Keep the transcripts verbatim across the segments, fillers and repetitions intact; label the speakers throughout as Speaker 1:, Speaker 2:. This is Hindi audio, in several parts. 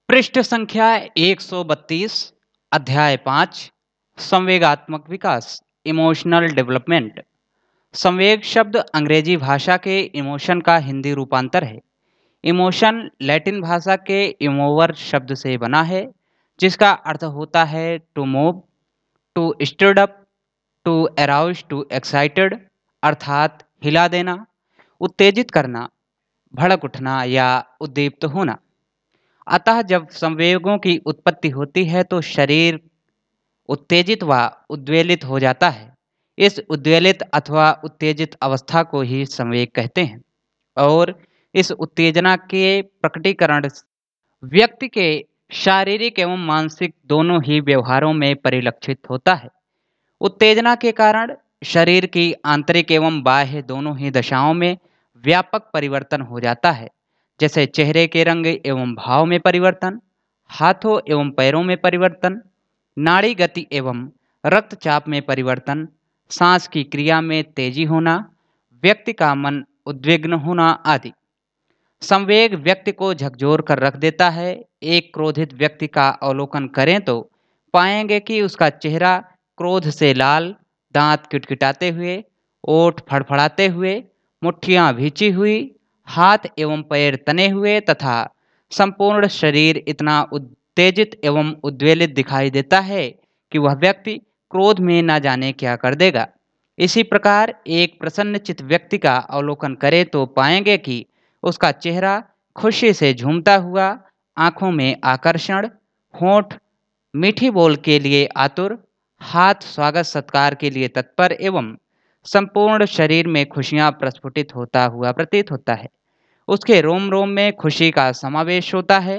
Speaker 1: पृष्ठ संख्या एक सौ बत्तीस, अध्याय पाँच, संवेगात्मक विकास, इमोशनल डेवलपमेंट। संवेग शब्द अंग्रेजी भाषा के इमोशन का हिंदी रूपांतर है। इमोशन लैटिन भाषा के इमोवर शब्द से बना है, जिसका अर्थ होता है to move, to stirred up, to arouse, to excited, अर्थात हिला देना, उत्तेजित करना, भड़क उठना या उद्दीप्त होना। अतः जब संवेगों की उत्पत्ति होती है तो शरीर उत्तेजित व उद्वेलित हो जाता है। इस उद्वेलित अथवा उत्तेजित अवस्था को ही संवेग कहते हैं और इस उत्तेजना के प्रकटीकरण व्यक्ति के शारीरिक एवं मानसिक दोनों ही व्यवहारों में परिलक्षित होता है। उत्तेजना के कारण शरीर की आंतरिक एवं बाह्य दोनों ही दशाओं में व्यापक परिवर्तन हो जाता है, जैसे चेहरे के रंग एवं भाव में परिवर्तन, हाथों एवं पैरों में परिवर्तन, नाड़ी गति एवं रक्तचाप में परिवर्तन, सांस की क्रिया में तेजी होना, व्यक्ति का मन उद्विग्न होना आदि। संवेग व्यक्ति को झकझोर कर रख देता है। एक क्रोधित व्यक्ति का अवलोकन करें तो पाएंगे कि उसका चेहरा क्रोध से लाल, दांत किटकिटाते हुए, ओठ फड़फड़ाते हुए, मुट्ठियां भींची हुई, हाथ एवं पैर तने हुए तथा संपूर्ण शरीर इतना उत्तेजित एवं उद्वेलित दिखाई देता है कि वह व्यक्ति क्रोध में न जाने क्या कर देगा। इसी प्रकार एक प्रसन्नचित्त व्यक्ति का अवलोकन करें तो पाएंगे कि उसका चेहरा खुशी से झूमता हुआ, आंखों में आकर्षण, होंठ मीठी बोल के लिए आतुर, हाथ स्वागत सत्कार के लिए तत्पर एवं संपूर्ण शरीर में खुशियां प्रस्फुटित होता हुआ प्रतीत होता है। उसके रोम रोम में खुशी का समावेश होता है।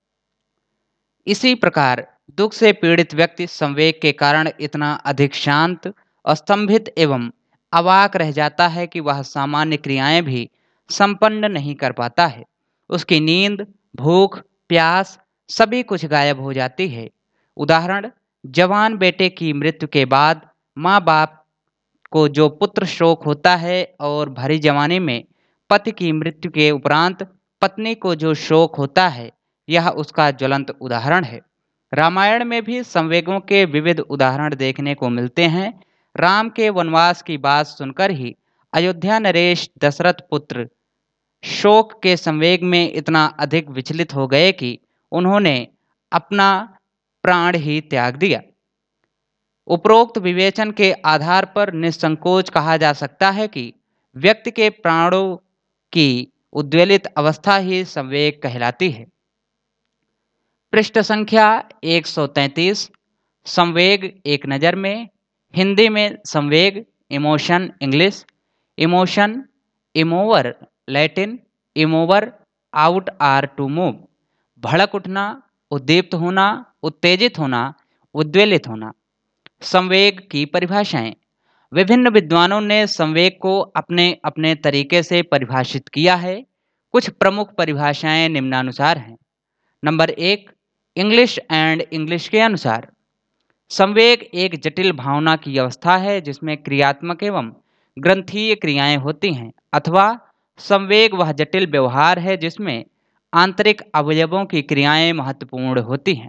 Speaker 1: इसी प्रकार दुख से पीड़ित व्यक्ति संवेग के कारण इतना अधिक शांत, स्तंभित एवं अवाक रह जाता है कि वह सामान्य क्रियाएं भी संपन्न नहीं कर पाता है। उसकी नींद, भूख, प्यास सभी कुछ गायब हो जाती है। उदाहरण, जवान बेटे की मृत्यु के बाद माँ बाप को जो पुत्र शोक होता है और भरी जवानी में पति की मृत्यु के उपरांत पत्नी को जो शोक होता है, यह उसका ज्वलंत उदाहरण है। रामायण में भी संवेगों के विविध उदाहरण देखने को मिलते हैं। राम के वनवास की बात सुनकर ही अयोध्या नरेश दशरथ पुत्र शोक के संवेग में इतना अधिक विचलित हो गए कि उन्होंने अपना प्राण ही त्याग दिया। उपरोक्त विवेचन के आधार पर निसंकोच कहा जा सकता है कि व्यक्ति के प्राणों की उद्वेलित अवस्था ही संवेग कहलाती है। पृष्ठ संख्या एक सौ तैंतीस, संवेग एक नज़र में। हिंदी में संवेग, इमोशन इंग्लिश, इमोशन इमोवर लैटिन, इमोवर आउट आर टू मूव, भड़क उठना, उद्दीप्त होना, उत्तेजित होना, उद्वेलित होना। संवेग की परिभाषाएं। विभिन्न विद्वानों ने संवेग को अपने अपने तरीके से परिभाषित किया है। कुछ प्रमुख परिभाषाएं निम्नानुसार हैं। नंबर एक, इंग्लिश एंड इंग्लिश के अनुसार संवेग एक जटिल भावना की अवस्था है जिसमें क्रियात्मक एवं ग्रंथीय क्रियाएं होती हैं, अथवा संवेग वह जटिल व्यवहार है जिसमें आंतरिक अवयवों की क्रियाएं महत्वपूर्ण होती हैं।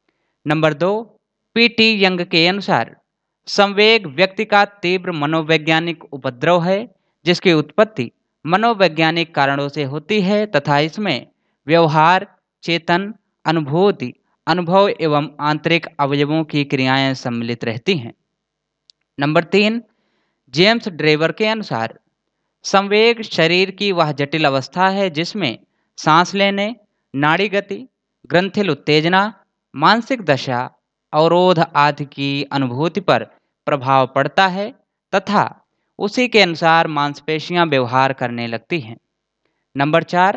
Speaker 1: नंबर दो, पीटी यंग के अनुसार संवेग व्यक्ति का तीव्र मनोवैज्ञानिक उपद्रव है जिसकी उत्पत्ति मनोवैज्ञानिक कारणों से होती है तथा इसमें व्यवहार, चेतन, अनुभूति, अनुभव एवं आंतरिक अवयवों की क्रियाएं सम्मिलित रहती हैं। नंबर तीन, जेम्स ड्रेवर के अनुसार संवेग शरीर की वह जटिल अवस्था है जिसमें सांस लेने, नाड़ी गति, ग्रंथिल उत्तेजना, मानसिक दशा, अवरोध आदि की अनुभूति पर प्रभाव पड़ता है तथा उसी के अनुसार मांसपेशियां व्यवहार करने लगती हैं। नंबर चार,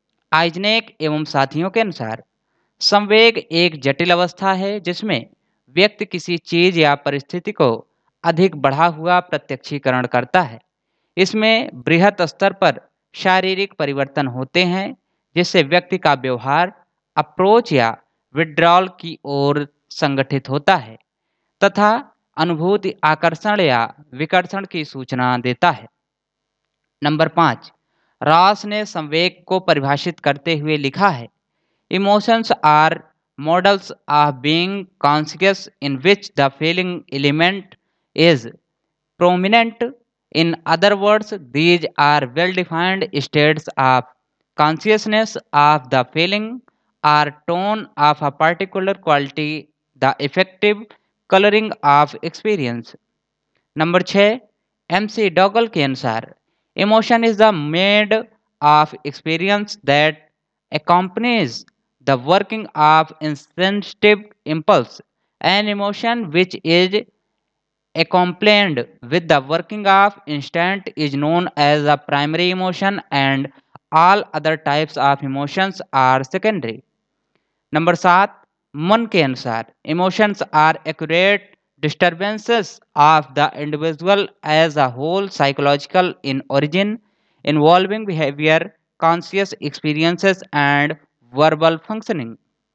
Speaker 1: आइजनेक एवं साथियों के अनुसार संवेग एक जटिल अवस्था है जिसमें व्यक्ति किसी चीज या परिस्थिति को अधिक बढ़ा हुआ प्रत्यक्षीकरण करता है। इसमें बृहत स्तर पर शारीरिक परिवर्तन होते हैं जिससे व्यक्ति का व्यवहार अप्रोच या विड्रॉल की ओर संगठित होता है तथा अनुभूति आकर्षण या विकर्षण की सूचना देता है। नंबर पाँच, रॉस ने संवेग को परिभाषित करते हुए लिखा है, Emotions are models of being conscious in which the feeling element is prominent. In other words, these are well defined states of consciousness of the feeling or tone of a particular quality, the effective coloring of experience. Number छः, एम सी डॉगल के अनुसार emotion is the made of experience that accompanies the working of instinctive impulse. An emotion which is accompanied with the working of instinct is known as a primary emotion, and all other types of emotions are secondary. Number सात, मन के अनुसार emotions are accurate disturbances of the individual as a whole, psychological in origin, involving behaviour, conscious experiences and verbal functioning.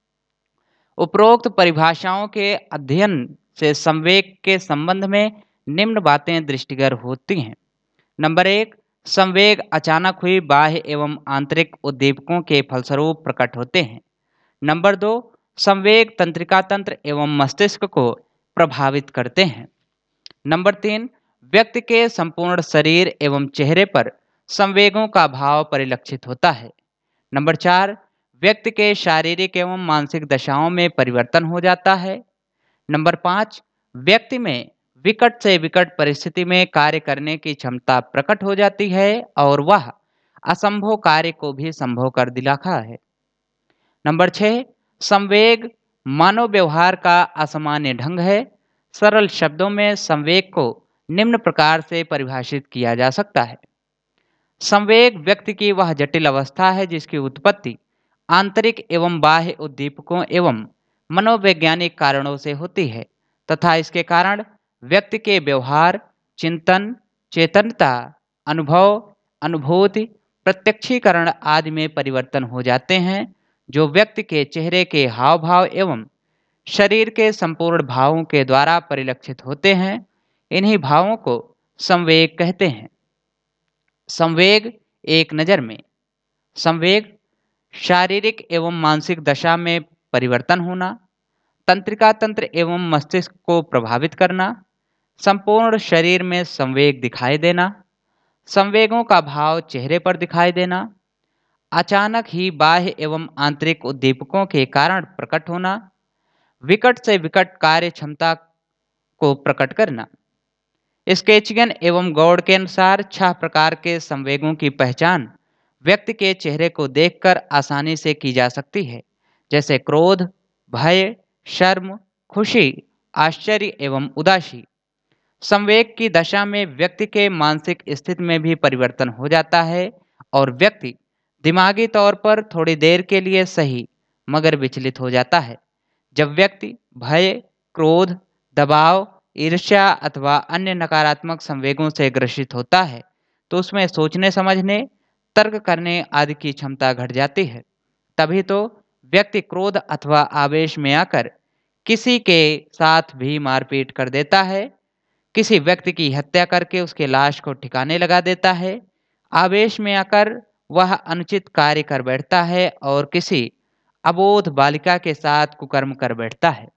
Speaker 1: उपरोक्त परिभाषाओं के अध्ययन से संवेग के संबंध में निम्न बातें दृष्टिगत होती हैं। नंबर एक, संवेग अचानक हुई बाह्य एवं आंतरिक उद्दीपकों के फलस्वरूप प्रकट होते हैं। नंबर दो, संवेग तंत्रिका तंत्र एवं मस्तिष्क को प्रभावित करते हैं। नंबर तीन, व्यक्ति के संपूर्ण शरीर एवं चेहरे पर संवेगों का भाव परिलक्षित होता है। नंबर चार, व्यक्ति के शारीरिक एवं मानसिक दशाओं में परिवर्तन हो जाता है। नंबर पाँच, व्यक्ति में विकट से विकट परिस्थिति में कार्य करने की क्षमता प्रकट हो जाती है और वह असंभव कार्य को भी संभव कर दिखाता है। नंबर छः, संवेग मानव व्यवहार का असामान्य ढंग है। सरल शब्दों में संवेग को निम्न प्रकार से परिभाषित किया जा सकता है। संवेग व्यक्ति की वह जटिल अवस्था है जिसकी उत्पत्ति आंतरिक एवं बाह्य उद्दीपकों एवं मनोवैज्ञानिक कारणों से होती है तथा इसके कारण व्यक्ति के व्यवहार, चिंतन, चेतनता, अनुभव, अनुभूति, प्रत्यक्षीकरण आदि में परिवर्तन हो जाते हैं, जो व्यक्ति के चेहरे के हाव भाव एवं शरीर के संपूर्ण भावों के द्वारा परिलक्षित होते हैं। इन्हीं भावों को संवेग कहते हैं। संवेग एक नज़र में, संवेग शारीरिक एवं मानसिक दशा में परिवर्तन होना, तंत्रिका तंत्र एवं मस्तिष्क को प्रभावित करना, संपूर्ण शरीर में संवेग दिखाई देना, संवेगों का भाव चेहरे पर दिखाई देना, अचानक ही बाह्य एवं आंतरिक उद्दीपकों के कारण प्रकट होना, विकट से विकट कार्य क्षमता को प्रकट करना। स्केचियन एवं गौड़ के अनुसार छह प्रकार के संवेगों की पहचान व्यक्ति के चेहरे को देखकर आसानी से की जा सकती है, जैसे क्रोध, भय, शर्म, खुशी, आश्चर्य एवं उदासी। संवेग की दशा में व्यक्ति के मानसिक स्थिति में भी परिवर्तन हो जाता है और व्यक्ति दिमागी तौर पर थोड़ी देर के लिए सही मगर विचलित हो जाता है। जब व्यक्ति भय, क्रोध, दबाव, ईर्ष्या अथवा अन्य नकारात्मक संवेगों से ग्रसित होता है तो उसमें सोचने समझने, तर्क करने आदि की क्षमता घट जाती है। तभी तो व्यक्ति क्रोध अथवा आवेश में आकर किसी के साथ भी मारपीट कर देता है, किसी व्यक्ति की हत्या करके उसके लाश को ठिकाने लगा देता है, आवेश में आकर वह अनुचित कार्य कर बैठता है और किसी अबोध बालिका के साथ कुकर्म कर बैठता है।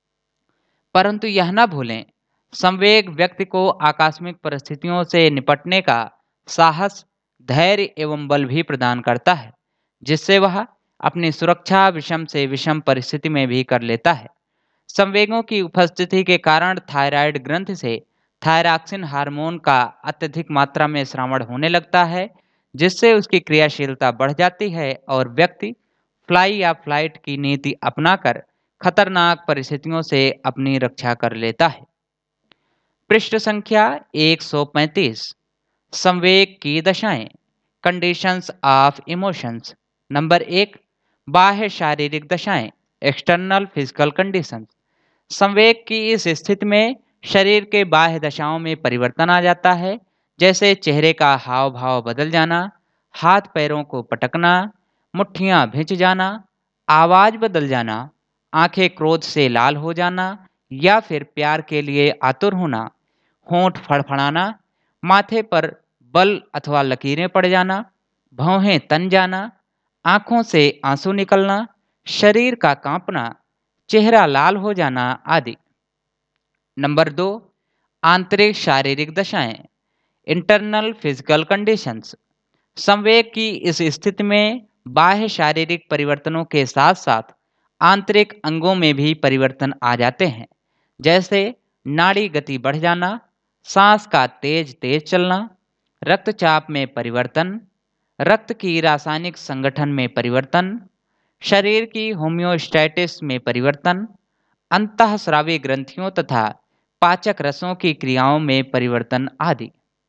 Speaker 1: परंतु यह न भूलें, संवेग व्यक्ति को आकस्मिक परिस्थितियों से निपटने का साहस, धैर्य एवं बल भी प्रदान करता है, जिससे वह अपनी सुरक्षा विषम से विषम परिस्थिति में भी कर लेता है। संवेगों की उपस्थिति के कारण थायराइड ग्रंथि से थायरॉक्सिन हार्मोन का अत्यधिक मात्रा में स्रावण होने लगता है, जिससे उसकी क्रियाशीलता बढ़ जाती है और व्यक्ति फ्लाई या फ्लाइट की नीति अपनाकर खतरनाक परिस्थितियों से अपनी रक्षा कर लेता है। पृष्ठ संख्या एक सौ पैंतीस, संवेग की दशाएं, कंडीशंस ऑफ इमोशंस। नंबर एक, बाह्य शारीरिक दशाएं, एक्सटर्नल फिजिकल कंडीशंस। संवेग की इस स्थिति में शरीर के बाह्य दशाओं में परिवर्तन आ जाता है, जैसे चेहरे का हाव भाव बदल जाना, हाथ पैरों को पटकना, मुट्ठियां भिंच जाना, आवाज बदल जाना, आंखें क्रोध से लाल हो जाना या फिर प्यार के लिए आतुर होना, होंठ फड़फड़ाना, माथे पर बल अथवा लकीरें पड़ जाना, भौहें तन जाना, आंखों से आंसू निकलना, शरीर का कांपना, चेहरा लाल हो जाना आदि। नंबर दो, आंतरिक शारीरिक दशाएं, इंटरनल फिजिकल कंडीशंस। संवेग की इस स्थिति में बाह्य शारीरिक परिवर्तनों के साथ साथ आंतरिक अंगों में भी परिवर्तन आ जाते हैं, जैसे नाड़ी गति बढ़ जाना, सांस का तेज तेज चलना, रक्तचाप में परिवर्तन, रक्त की रासायनिक संगठन में परिवर्तन, शरीर की होम्योस्टैटिस में परिवर्तन, अंतःस्रावी ग्रंथियों तथा पाचक रसों की क्रियाओं में परिवर्तन आदि।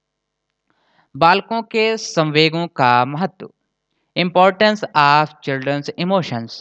Speaker 1: बालकों के संवेगों का महत्व, इम्पोर्टेंस ऑफ चिल्ड्रंस इमोशंस।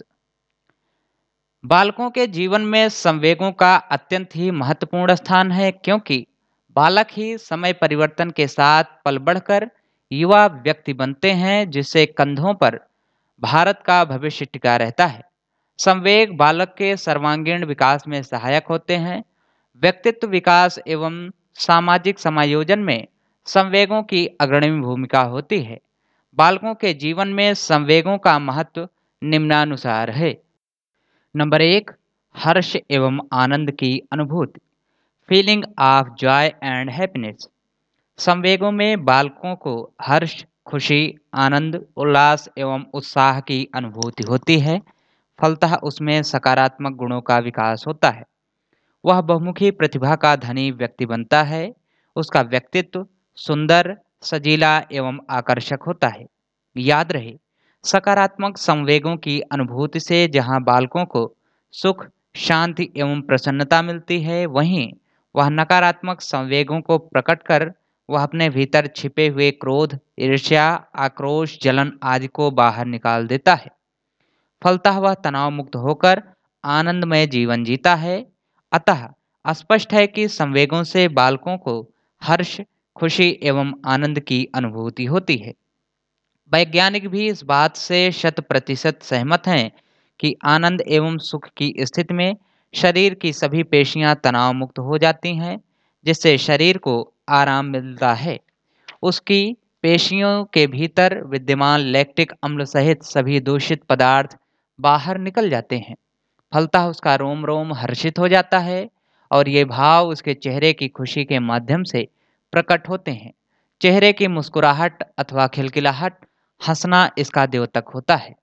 Speaker 1: बालकों के जीवन में संवेगों का अत्यंत ही महत्वपूर्ण स्थान है, क्योंकि बालक ही समय परिवर्तन के साथ पल बढ़कर युवा व्यक्ति बनते हैं, जिससे कंधों पर भारत का भविष्य टिका रहता है। संवेग बालक के सर्वांगीण विकास में सहायक होते हैं। व्यक्तित्व विकास एवं सामाजिक समायोजन में संवेगों की अग्रणी भूमिका होती है। बालकों के जीवन में संवेगों का महत्व निम्नानुसार है। नंबर एक, हर्ष एवं आनंद की अनुभूति, feeling of joy and happiness. संवेगों में बालकों को हर्ष, खुशी, आनंद, उल्लास एवं उत्साह की अनुभूति होती है। फलतः उसमें सकारात्मक गुणों का विकास होता है। वह बहुमुखी प्रतिभा का धनी व्यक्ति बनता है। उसका व्यक्तित्व सुंदर, सजीला एवं आकर्षक होता है। याद रहे, सकारात्मक संवेगों की अनुभूति से जहां बालकों को सुख, शांति एवं प्रसन्नता मिलती है, वहीं वह नकारात्मक संवेगों को प्रकट कर वह अपने भीतर छिपे हुए क्रोध, ईर्ष्या, आक्रोश, जलन आदि को बाहर निकाल देता है। फलतः वह तनाव मुक्त होकर आनंदमय जीवन जीता है। अतः स्पष्ट है कि संवेगों से बालकों को हर्ष, खुशी एवं आनंद की अनुभूति होती है। वैज्ञानिक भी इस बात से शत प्रतिशत सहमत हैं कि आनंद एवं सुख की स्थिति में शरीर की सभी पेशियां तनाव मुक्त हो जाती हैं, जिससे शरीर को आराम मिलता है। उसकी पेशियों के भीतर विद्यमान लैक्टिक अम्ल सहित सभी दूषित पदार्थ बाहर निकल जाते हैं। फलतः उसका रोम रोम हर्षित हो जाता है और ये भाव उसके चेहरे की खुशी के माध्यम से प्रकट होते हैं। चेहरे की मुस्कुराहट अथवा खिलखिलाहट, हंसना इसका द्योतक होता है।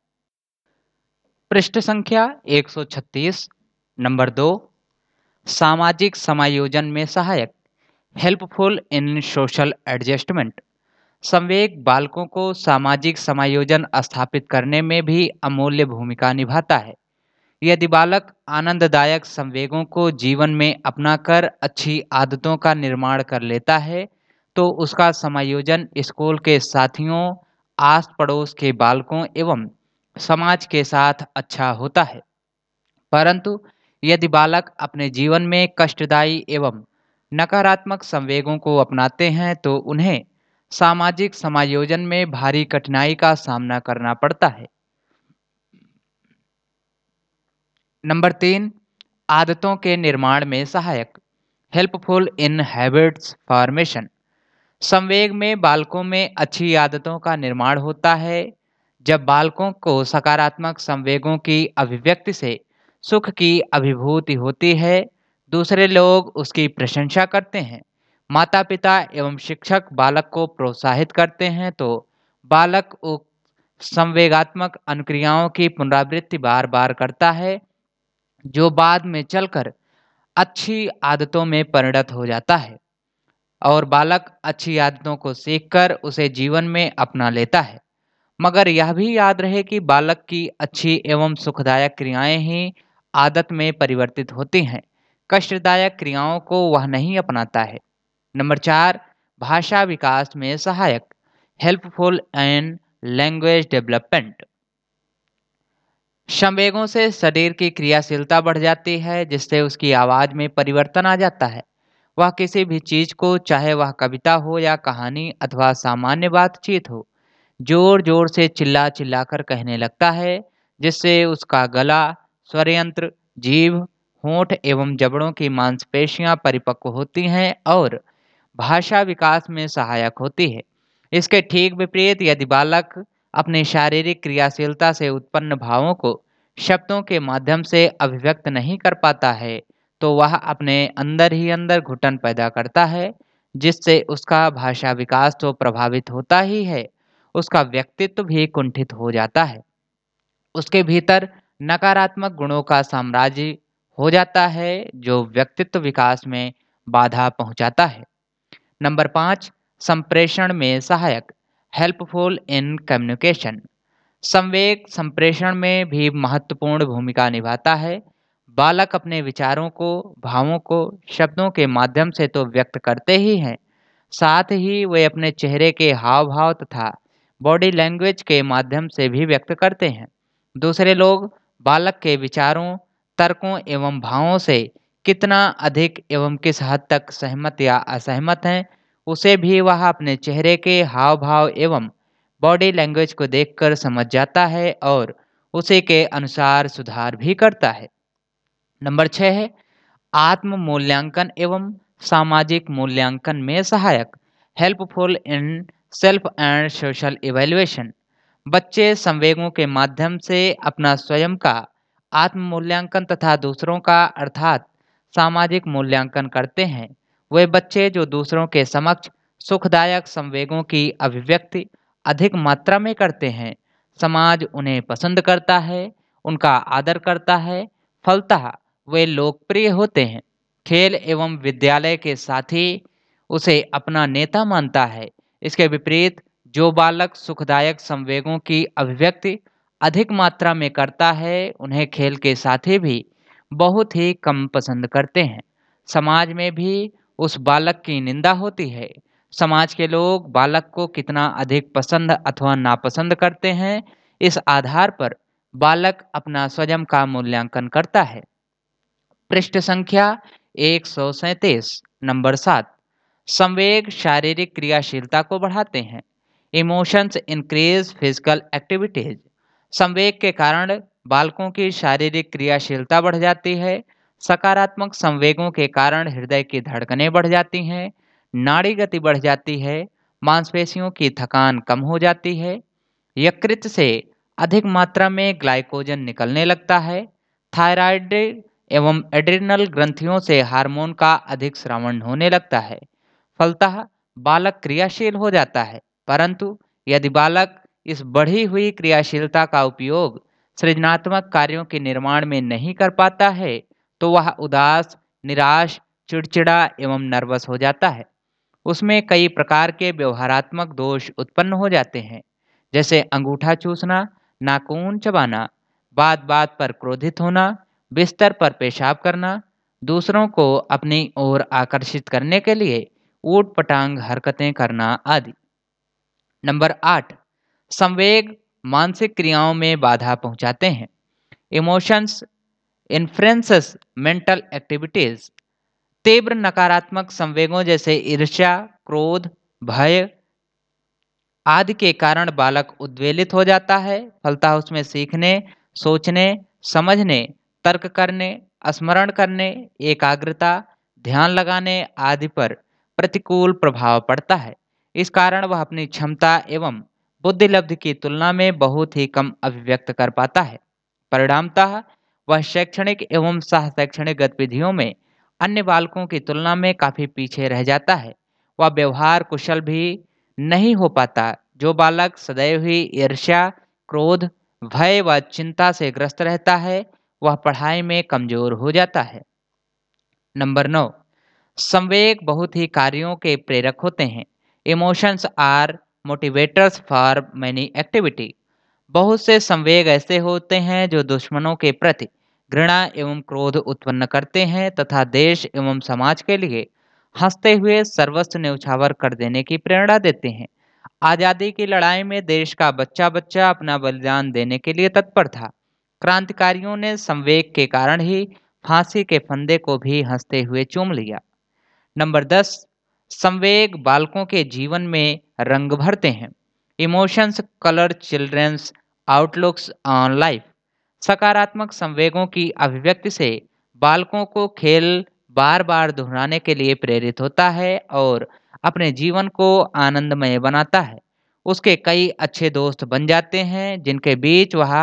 Speaker 1: पृष्ठ संख्या एक सौ छत्तीस। नंबर दो, सामाजिक समायोजन में सहायक, हेल्पफुल इन सोशल एडजस्टमेंट। संवेग बालकों को सामाजिक समायोजन स्थापित करने में भी अमूल्य भूमिका निभाता है। यदि बालक आनंददायक संवेगों को जीवन में अपनाकर अच्छी आदतों का निर्माण कर लेता है, तो उसका समायोजन स्कूल के साथियों, आस पड़ोस के बालकों एवं समाज के साथ अच्छा होता है। परंतु यदि बालक अपने जीवन में कष्टदायी एवं नकारात्मक संवेगों को अपनाते हैं, तो उन्हें सामाजिक समायोजन में भारी कठिनाई का सामना करना पड़ता है। नंबर तीन, आदतों के निर्माण में सहायक, हेल्पफुल इन हैबिट्स फॉर्मेशन। संवेग में बालकों में अच्छी आदतों का निर्माण होता है। जब बालकों को सकारात्मक संवेगों की अभिव्यक्ति से सुख की अभिभूति होती है, दूसरे लोग उसकी प्रशंसा करते हैं, माता पिता एवं शिक्षक बालक को प्रोत्साहित करते हैं, तो बालक उक्त संवेगात्मक अनुक्रियाओं की पुनरावृत्ति बार बार करता है, जो बाद में चलकर अच्छी आदतों में परिणत हो जाता है और बालक अच्छी आदतों को सीखकर उसे जीवन में अपना लेता है। मगर यह भी याद रहे कि बालक की अच्छी एवं सुखदायक क्रियाएं ही आदत में परिवर्तित होती हैं। कष्टदायक क्रियाओं को वह नहीं अपनाता है। नंबर चार, भाषा विकास में सहायक, हेल्पफुल एंड लैंग्वेज डेवलपमेंट। संवेगों से शरीर की क्रियाशीलता बढ़ जाती है, जिससे उसकी आवाज में परिवर्तन आ जाता है। वह किसी भी चीज को, चाहे वह कविता हो या कहानी अथवा सामान्य बातचीत हो, जोर जोर से चिल्ला चिल्लाकर कहने लगता है, जिससे उसका गला, स्वरयंत्र, जीभ, होंठ एवं जबड़ों की मांसपेशियां परिपक्व होती हैं और भाषा विकास में सहायक होती है। इसके ठीक विपरीत यदि बालक अपनी शारीरिक क्रियाशीलता से उत्पन्न भावों को शब्दों के माध्यम से अभिव्यक्त नहीं कर पाता है, तो वह अपने अंदर ही अंदर घुटन पैदा करता है, जिससे उसका भाषा विकास तो प्रभावित होता ही है, उसका व्यक्तित्व भी कुंठित हो जाता है। उसके भीतर नकारात्मक गुणों का साम्राज्य हो जाता है, जो व्यक्तित्व विकास में बाधा पहुंचाता है। नंबर पाँच, संप्रेषण में सहायक, हेल्पफुल इन कम्युनिकेशन। संवेग संप्रेषण में भी महत्वपूर्ण भूमिका निभाता है। बालक अपने विचारों को, भावों को शब्दों के माध्यम से तो व्यक्त करते ही हैं, साथ ही वे अपने चेहरे के हाव भाव तथा बॉडी लैंग्वेज के माध्यम से भी व्यक्त करते हैं। दूसरे लोग बालक के विचारों, तर्कों एवं भावों से कितना अधिक एवं किस हद तक सहमत या असहमत हैं, उसे भी वह अपने चेहरे के हाव भाव एवं बॉडी लैंग्वेज को देखकर समझ जाता है और उसी के अनुसार सुधार भी करता है। नंबर छः है आत्म मूल्यांकन एवं सामाजिक मूल्यांकन में सहायक, helpful in self and social evaluation. बच्चे संवेगों के माध्यम से अपना स्वयं का आत्म मूल्यांकन तथा दूसरों का अर्थात सामाजिक मूल्यांकन करते हैं। वे बच्चे जो दूसरों के समक्ष सुखदायक संवेगों की अभिव्यक्ति अधिक मात्रा में करते हैं, समाज उन्हें पसंद करता है, उनका आदर करता है, फलतः वे लोकप्रिय होते हैं। खेल एवं विद्यालय के साथी उसे अपना नेता मानता है। इसके विपरीत जो बालक सुखदायक संवेगों की अभिव्यक्ति अधिक मात्रा में करता है, उन्हें खेल के साथी भी बहुत ही कम पसंद करते हैं। समाज में भी उस बालक की निंदा होती है। समाज के लोग बालक को कितना अधिक पसंद अथवा नापसंद करते हैं, इस आधार पर बालक अपना स्वयं का मूल्यांकन करता है। पृष्ठ संख्या एक सौ सैंतीस, नंबर सात। संवेग शारीरिक क्रियाशीलता को बढ़ाते हैं। Emotions increase physical activities. संवेग के कारण बालकों की शारीरिक क्रियाशीलता बढ़ जाती है। सकारात्मक संवेगों के कारण हृदय की धड़कनें बढ़ जाती हैं, नाड़ी गति बढ़ जाती है, मांसपेशियों की थकान कम हो जाती है, यकृत से अधिक मात्रा में ग्लाइकोजन निकलने लगता है, थायराइड एवं एड्रिनल ग्रंथियों से हार्मोन का अधिक स्रावण होने लगता है। फलतः बालक क्रियाशील हो जाता है। परंतु यदि बालक इस बढ़ी हुई क्रियाशीलता का उपयोग सृजनात्मक कार्यों के निर्माण में नहीं कर पाता है, तो वह उदास, निराश, चिड़चिड़ा एवं नर्वस हो जाता है। उसमें कई प्रकार के व्यवहारात्मक दोष उत्पन्न हो जाते हैं, जैसे अंगूठा चूसना, नाखून चबाना, बात बात पर क्रोधित होना, बिस्तर पर पेशाब करना, दूसरों को अपनी ओर आकर्षित करने के लिए ऊट पटांग हरकतें करना आदि। नंबर आठ, संवेग मानसिक क्रियाओं में बाधा पहुंचाते हैं। Emotions influences mental activities. तीव्र नकारात्मक संवेगों जैसे ईर्ष्या, क्रोध, भय आदि के कारण बालक उद्वेलित हो जाता है। फलतः उसमें सीखने, सोचने, समझने, तर्क करने, स्मरण करने, एकाग्रता, ध्यान लगाने आदि पर प्रतिकूल प्रभाव पड़ता है। इस कारण वह अपनी क्षमता एवं बुद्धिलब्धि की तुलना में बहुत ही कम अभिव्यक्त कर पाता है। परिणामतः वह शैक्षणिक एवं सह शैक्षणिक गतिविधियों में अन्य बालकों की तुलना में काफी पीछे रह जाता है। वह व्यवहार कुशल भी नहीं हो पाता। जो बालक सदैव ही ईर्ष्या, क्रोध, भय व चिंता से ग्रस्त रहता है, वह पढ़ाई में कमजोर हो जाता है। नंबर नौ, संवेग बहुत ही कार्यों के प्रेरक होते हैं। Emotions are motivators for many activity. बहुत से संवेग ऐसे होते हैं जो दुश्मनों के प्रति घृणा एवं क्रोध उत्पन्न करते हैं तथा देश एवं समाज के लिए हंसते हुए सर्वस्व न्यौछावर कर देने की प्रेरणा देते हैं। आज़ादी की लड़ाई में देश का बच्चा बच्चा अपना बलिदान देने के लिए तत्पर था। क्रांतिकारियों ने संवेग के कारण ही फांसी के फंदे को भी हंसते हुए चूम लिया। नंबर दस, संवेग बालकों के जीवन में रंग भरते हैं। Emotions colour children's outlooks on life. सकारात्मक संवेगों की अभिव्यक्ति से बालकों को खेल बार बार दोहराने के लिए प्रेरित होता है और अपने जीवन को आनंदमय बनाता है। उसके कई अच्छे दोस्त बन जाते हैं, जिनके बीच वह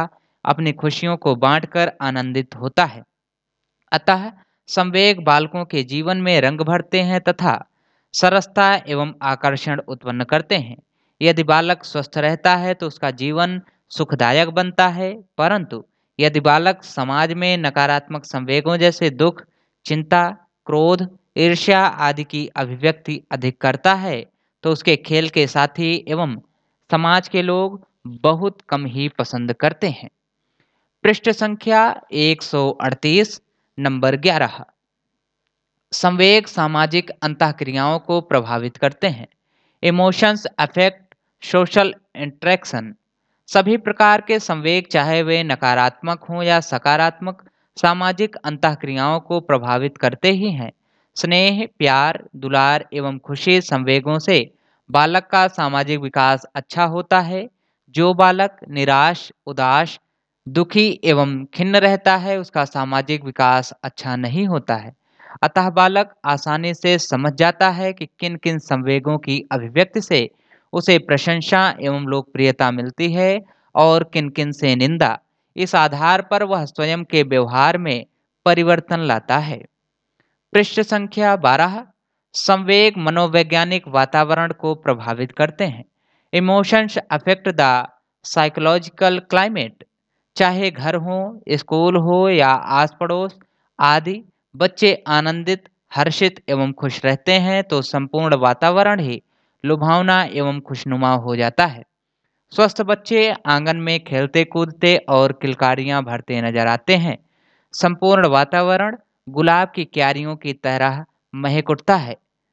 Speaker 1: अपनी खुशियों को बांटकर आनंदित होता है। अतः संवेग बालकों के जीवन में रंग भरते हैं तथा सरसता एवं आकर्षण उत्पन्न करते हैं। यदि बालक स्वस्थ रहता है तो उसका जीवन सुखदायक बनता है, परंतु यदि बालक समाज में नकारात्मक संवेगों जैसे दुख, चिंता, क्रोध, ईर्ष्या आदि की अभिव्यक्ति अधिक करता है तो उसके खेल के साथी एवं समाज के लोग बहुत कम ही पसंद करते हैं। पृष्ठ संख्या एक सौ अड़तीस, नंबर ग्यारह। संवेग सामाजिक अंतःक्रियाओं को प्रभावित करते हैं। Emotions affect social interaction. सभी प्रकार के संवेग, चाहे वे नकारात्मक हों या सकारात्मक, सामाजिक अंतःक्रियाओं को प्रभावित करते ही हैं। स्नेह, प्यार, दुलार एवं खुशी संवेगों से बालक का सामाजिक विकास अच्छा होता है। जो बालक निराश, उदास, दुखी एवं खिन्न रहता है उसका सामाजिक विकास अच्छा नहीं होता है। अतः बालक आसानी से समझ जाता है कि किन किन संवेगों की अभिव्यक्ति से उसे प्रशंसा एवं लोकप्रियता मिलती है और किन किन से निंदा। इस आधार पर वह स्वयं के व्यवहार में परिवर्तन लाता है। पृष्ठ संख्या बारह। संवेग मनोवैज्ञानिक वातावरण को प्रभावित करते हैं। Emotions affect the psychological climate. चाहे घर हो, स्कूल हो या आस पड़ोस आदि, बच्चे आनंदित, हर्षित एवं खुश रहते हैं तो संपूर्ण वातावरण ही लुभावना एवं खुशनुमा हो जाता है। स्वस्थ बच्चे आंगन में खेलते कूदते और किलकारियां भरते नजर आते हैं। संपूर्ण वातावरण गुलाब की क्यारियों की तरह महक उठता है।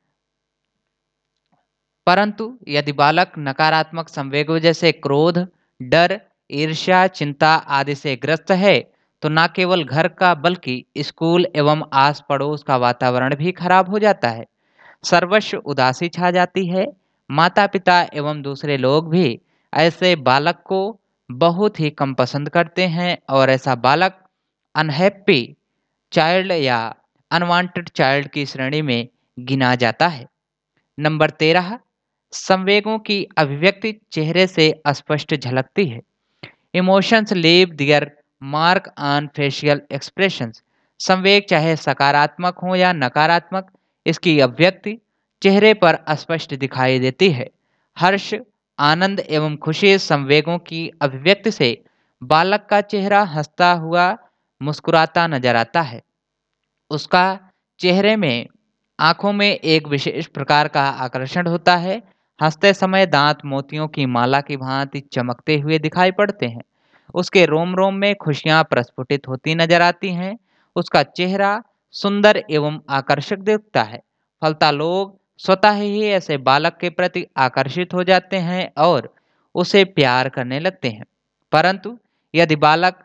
Speaker 1: परंतु यदि बालक नकारात्मक संवेगों जैसे क्रोध, डर, ईर्ष्या, चिंता आदि से ग्रस्त है तो न केवल घर का बल्कि स्कूल एवं आस पड़ोस का वातावरण भी खराब हो जाता है। सर्वस्व उदासी छा जाती है। माता पिता एवं दूसरे लोग भी ऐसे बालक को बहुत ही कम पसंद करते हैं और ऐसा बालक अनहैप्पी चाइल्ड या अनवांटेड चाइल्ड की श्रेणी में गिना जाता है। नंबर तेरह। संवेगों की अभिव्यक्ति चेहरे से स्पष्ट झलकती है। Emotions leave their mark on facial expressions. संवेग चाहे सकारात्मक हो या नकारात्मक, इसकी अभिव्यक्ति चेहरे पर स्पष्ट दिखाई देती है। हर्ष, आनंद एवं खुशी संवेगों की अभिव्यक्ति से बालक का चेहरा हंसता हुआ मुस्कुराता नजर आता है। उसका चेहरे में, आंखों में एक विशेष प्रकार का आकर्षण होता है। हंसते समय दांत मोतियों की माला की भांति चमकते हुए दिखाई पड़ते हैं। उसके रोम रोम में खुशियां प्रस्फुटित होती नजर आती हैं। उसका चेहरा सुंदर एवं आकर्षक दिखता है। फलता लोग स्वतः ही ऐसे बालक के प्रति आकर्षित हो जाते हैं और उसे प्यार करने लगते हैं। परंतु यदि बालक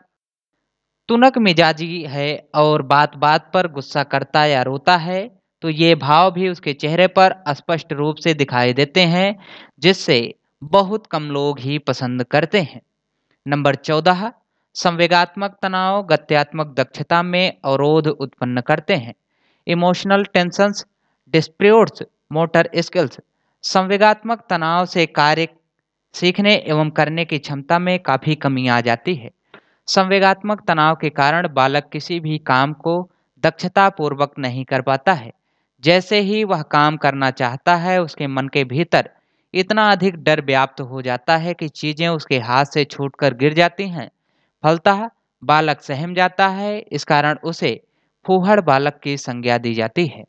Speaker 1: तुनक मिजाजी है और बात बात पर गुस्सा करता या रोता है तो ये भाव भी उसके चेहरे पर स्पष्ट रूप से दिखाई देते हैं, जिससे बहुत कम लोग ही पसंद करते हैं। नंबर चौदह। संवेगात्मक तनाव गत्यात्मक दक्षता में अवरोध उत्पन्न करते हैं। Emotional tensions disputes motor skills. संवेगात्मक तनाव से कार्य सीखने एवं करने की क्षमता में काफी कमी आ जाती है। संवेगात्मक तनाव के कारण बालक किसी भी काम को दक्षतापूर्वक नहीं कर पाता है। जैसे ही वह काम करना चाहता है उसके मन के भीतर इतना अधिक डर व्याप्त हो जाता है कि चीजें उसके हाथ से छूटकर गिर जाती हैं। फलतः बालक सहम जाता है। इस कारण उसे फूहड़ बालक की संज्ञा दी जाती है।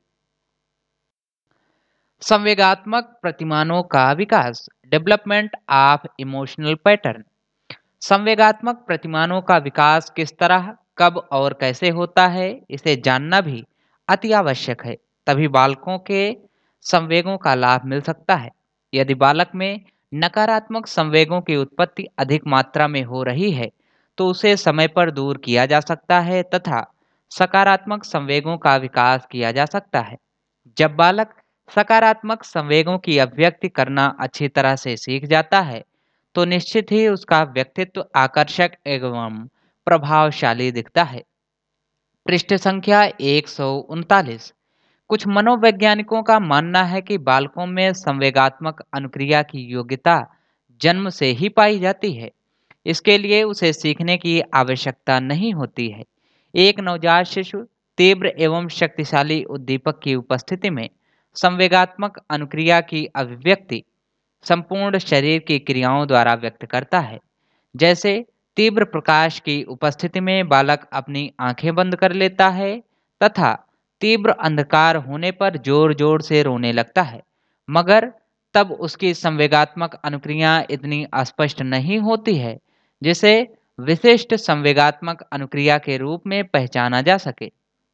Speaker 1: संवेगात्मक प्रतिमानों का विकास, डेवलपमेंट ऑफ इमोशनल पैटर्न। संवेगात्मक प्रतिमानों का विकास किस तरह, कब और कैसे होता है, इसे जानना भी अति आवश्यक है। तभी बालकों के संवेगों का लाभ मिल सकता है। यदि बालक में नकारात्मक संवेगों की उत्पत्ति अधिक मात्रा में हो रही है तो उसे समय पर दूर किया जा सकता है तथा सकारात्मक संवेगों का विकास किया जा सकता है। जब बालक सकारात्मक संवेगों की अभिव्यक्ति करना अच्छी तरह से सीख जाता है तो निश्चित ही उसका व्यक्तित्व आकर्षक एवं प्रभावशाली दिखता है। पृष्ठ संख्या एक सौ उनतालीस। कुछ मनोवैज्ञानिकों का मानना है कि बालकों में संवेगात्मक अनुक्रिया की योग्यता जन्म से ही पाई जाती है। इसके लिए उसे सीखने की आवश्यकता नहीं होती है। एक नवजात शिशु तीव्र एवं शक्तिशाली उद्दीपक की उपस्थिति में संवेगात्मक अनुक्रिया की अभिव्यक्ति संपूर्ण शरीर की क्रियाओं द्वारा व्यक्त करता है। जैसे तीव्र प्रकाश की उपस्थिति में बालक अपनी आंखें बंद कर लेता है तथा तीव्र अंधकार होने पर जोर जोर से रोने लगता है, मगर तब उसकी संवेगात्मक अनुक्रिया इतनी अस्पष्ट नहीं होती है जिसे विशिष्ट संवेगात्मक अनुक्रिया के रूप में पहचाना जा सके।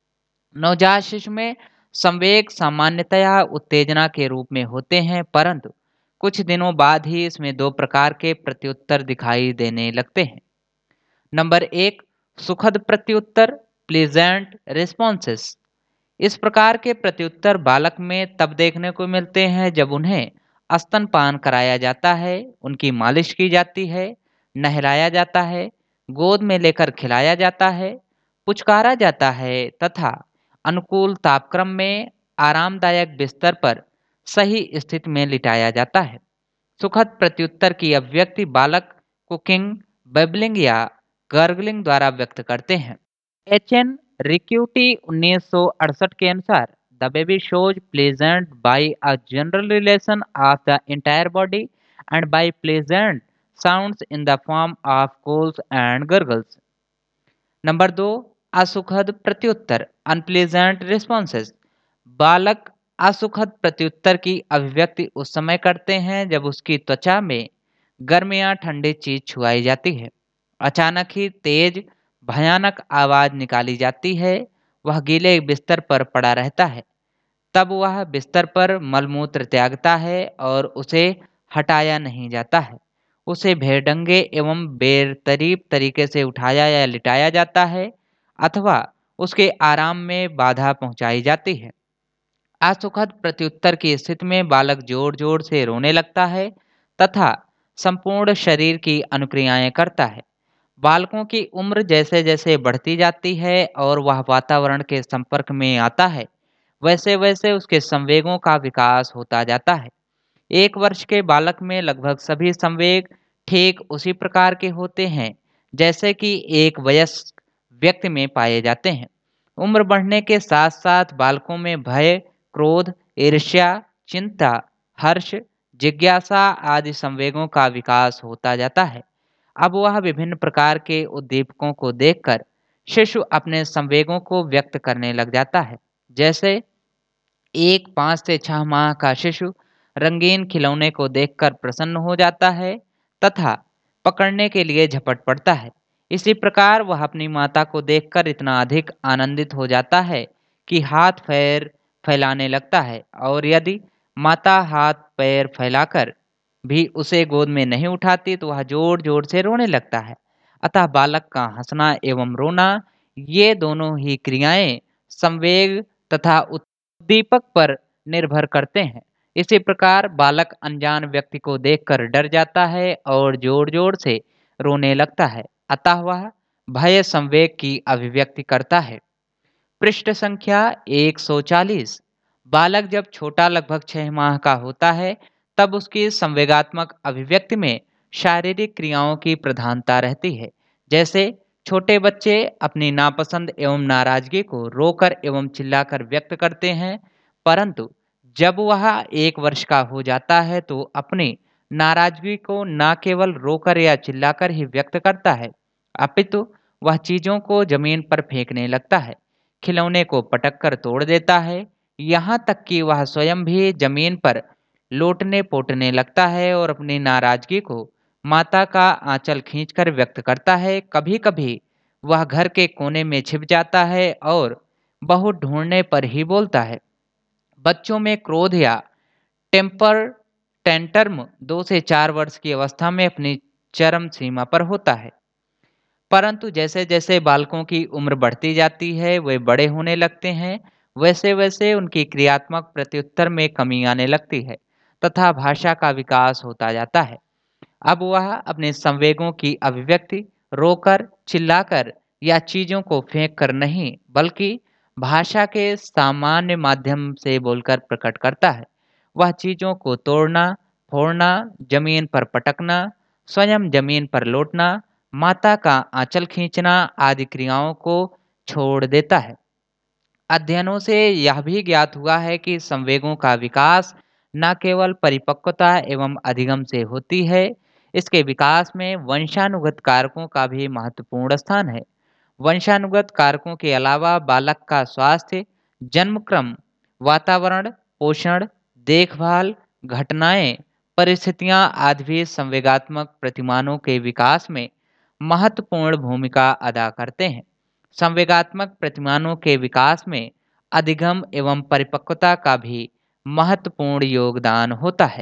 Speaker 1: नवजात शिशु में संवेग सामान्यतया उत्तेजना के रूप में होते हैं, परंतु कुछ दिनों बाद ही इसमें दो प्रकार के प्रत्युत्तर दिखाई देने लगते हैं। नंबर एक, सुखद प्रत्युत्तर, प्लीजेंट रिस्पॉन्सेस। इस प्रकार के प्रत्युत्तर बालक में तब देखने को मिलते हैं जब उन्हें स्तनपान कराया जाता है, उनकी मालिश की जाती है, नहलाया जाता है, गोद में लेकर खिलाया जाता है, पुचकारा जाता है तथा अनुकूल तापक्रम में आरामदायक बिस्तर पर सही स्थिति में लिटाया जाता है। सुखद प्रत्युत्तर की अभिव्यक्ति बालक कुकिंग, बबलिंग या गर्गलिंग द्वारा व्यक्त करते हैं। एच एन रिक्यूटी उन्नीस सौ अड़सठ के अनुसार the baby shows pleasant by a general relation of the entire body and by pleasant sounds in the form of calls and gurgles. Number दो, असुखद प्रत्युत्तर, अनप्लेजेंट रिस्पॉन्सेस। बालक असुखद प्रत्युत्तर की अभिव्यक्ति उस समय करते हैं जब उसकी त्वचा में गर्म या ठंडी चीज छुआई जाती है, अचानक ही तेज भयानक आवाज निकाली जाती है, वह गीले बिस्तर पर पड़ा रहता है, तब वह बिस्तर पर मलमूत्र त्यागता है और उसे हटाया नहीं जाता है। उसे भेड़ंगे एवं बेतरतीब तरीके से उठाया या लिटाया जाता है अथवा उसके आराम में बाधा पहुंचाई जाती है। असुखद प्रत्युत्तर की स्थिति में बालक जोर जोर से रोने लगता है तथा संपूर्ण शरीर की अनुक्रियाएं करता है। बालकों की उम्र जैसे जैसे बढ़ती जाती है और वह वातावरण के संपर्क में आता है, वैसे वैसे उसके संवेगों का विकास होता जाता है। एक वर्ष के बालक में लगभग सभी संवेग ठीक उसी प्रकार के होते हैं जैसे कि एक वयस्क व्यक्ति में पाए जाते हैं। उम्र बढ़ने के साथ साथ बालकों में भय, क्रोध, ईर्ष्या, चिंता, हर्ष, जिज्ञासा आदि संवेगों का विकास होता जाता है। अब वह विभिन्न प्रकार के उद्दीपकों को देखकर शिशु अपने संवेगों को व्यक्त करने लग जाता है। जैसे एक पाँच से छह माह का शिशु रंगीन खिलौने को देखकर प्रसन्न हो जाता है तथा पकड़ने के लिए झपट पड़ता है। इसी प्रकार वह अपनी माता को देखकर इतना अधिक आनंदित हो जाता है कि हाथ पैर फैलाने लगता है, और यदि माता हाथ पैर फैलाकर भी उसे गोद में नहीं उठाती तो वह जोर जोर से रोने लगता है। अतः बालक का हंसना एवं रोना, ये दोनों ही क्रियाएं संवेग तथा उद्दीपक पर निर्भर करते हैं। इसी प्रकार बालक अनजान व्यक्ति को देखकर डर जाता है और जोर जोर से रोने लगता है, अतः वह भय संवेग की अभिव्यक्ति करता है। पृष्ठ संख्या एक सौ चालीस। बालक जब छोटा लगभग छह माह का होता है तब उसकी संवेगात्मक अभिव्यक्ति में शारीरिक क्रियाओं की प्रधानता रहती है। जैसे छोटे बच्चे अपनी नापसंद एवं नाराजगी को रोकर एवं चिल्लाकर व्यक्त करते हैं, परंतु जब वह एक वर्ष का हो जाता है तो अपनी नाराजगी को न केवल रोकर या चिल्लाकर ही व्यक्त करता है, अपितु वह चीजों को जमीन पर फेंकने लगता है, खिलौने को पटक कर तोड़ देता है, यहाँ तक कि वह स्वयं भी जमीन पर लोटने पोटने लगता है और अपनी नाराजगी को माता का आंचल खींचकर व्यक्त करता है। कभी कभी वह घर के कोने में छिप जाता है और बहुत ढूंढने पर ही बोलता है। बच्चों में क्रोध या टेम्पर टेंटर्म दो से चार वर्ष की अवस्था में अपनी चरम सीमा पर होता है, परंतु जैसे जैसे बालकों की उम्र बढ़ती जाती है, वे बड़े होने लगते हैं, वैसे वैसे उनकी क्रियात्मक प्रत्युत्तर में कमी आने लगती है तथा भाषा का विकास होता जाता है। अब वह अपने संवेगों की अभिव्यक्ति रोकर, चिल्लाकर या चीजों को फेंक कर नहीं, बल्कि भाषा के सामान्य माध्यम से बोलकर प्रकट करता है। वह चीजों को तोड़ना, फोड़ना, जमीन पर पटकना,
Speaker 2: स्वयं जमीन पर लौटना, माता का आंचल खींचना आदि क्रियाओं को छोड़ देता है। अध्ययनों से यह भी ज्ञात हुआ है कि संवेगों का विकास न केवल परिपक्वता एवं अधिगम से होती है, इसके विकास में वंशानुगत कारकों का भी महत्वपूर्ण स्थान है। वंशानुगत कारकों के अलावा बालक का स्वास्थ्य, जन्मक्रम, वातावरण, पोषण, देखभाल, घटनाएं, परिस्थितियां आदि भी संवेगात्मक प्रतिमानों के विकास में महत्वपूर्ण भूमिका अदा करते हैं। संवेगात्मक प्रतिमानों के विकास में अधिगम एवं परिपक्वता का भी महत्वपूर्ण योगदान होता है।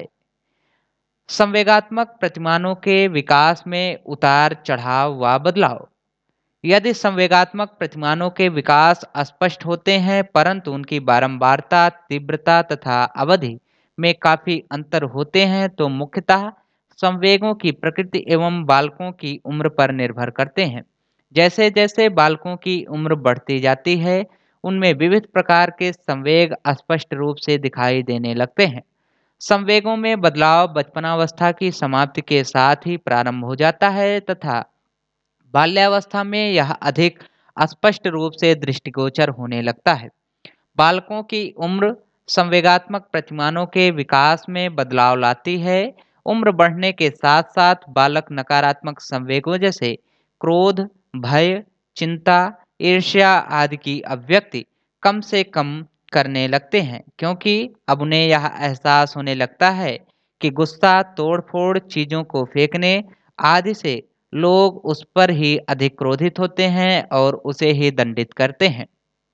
Speaker 2: संवेगात्मक प्रतिमानों के विकास में उतार चढ़ाव व बदलाव। यदि संवेगात्मक प्रतिमानों के विकास अस्पष्ट होते हैं परंतु उनकी बारंबारता, तीव्रता तथा अवधि में काफी अंतर होते हैं तो मुख्यतः संवेगों की प्रकृति एवं बालकों की उम्र पर निर्भर करते हैं। जैसे जैसे बालकों की उम्र बढ़ती जाती है उनमें विविध प्रकार के संवेग स्पष्ट रूप से दिखाई देने लगते हैं। संवेगों में बदलाव बचपनावस्था की समाप्ति के साथ ही प्रारंभ हो जाता है तथा बाल्यावस्था में यह अधिक स्पष्ट रूप से दृष्टिगोचर होने लगता है। बालकों की उम्र संवेगात्मक प्रतिमानों के विकास में बदलाव लाती है। उम्र बढ़ने के साथ साथ बालक नकारात्मक संवेगों जैसे क्रोध, भय, चिंता, ईर्ष्या आदि की अभिव्यक्ति कम से कम करने लगते हैं क्योंकि अब उन्हें यह एहसास होने लगता है कि गुस्सा, तोड़फोड़, चीजों को फेंकने आदि से लोग उस पर ही अधिक क्रोधित होते हैं और उसे ही दंडित करते हैं।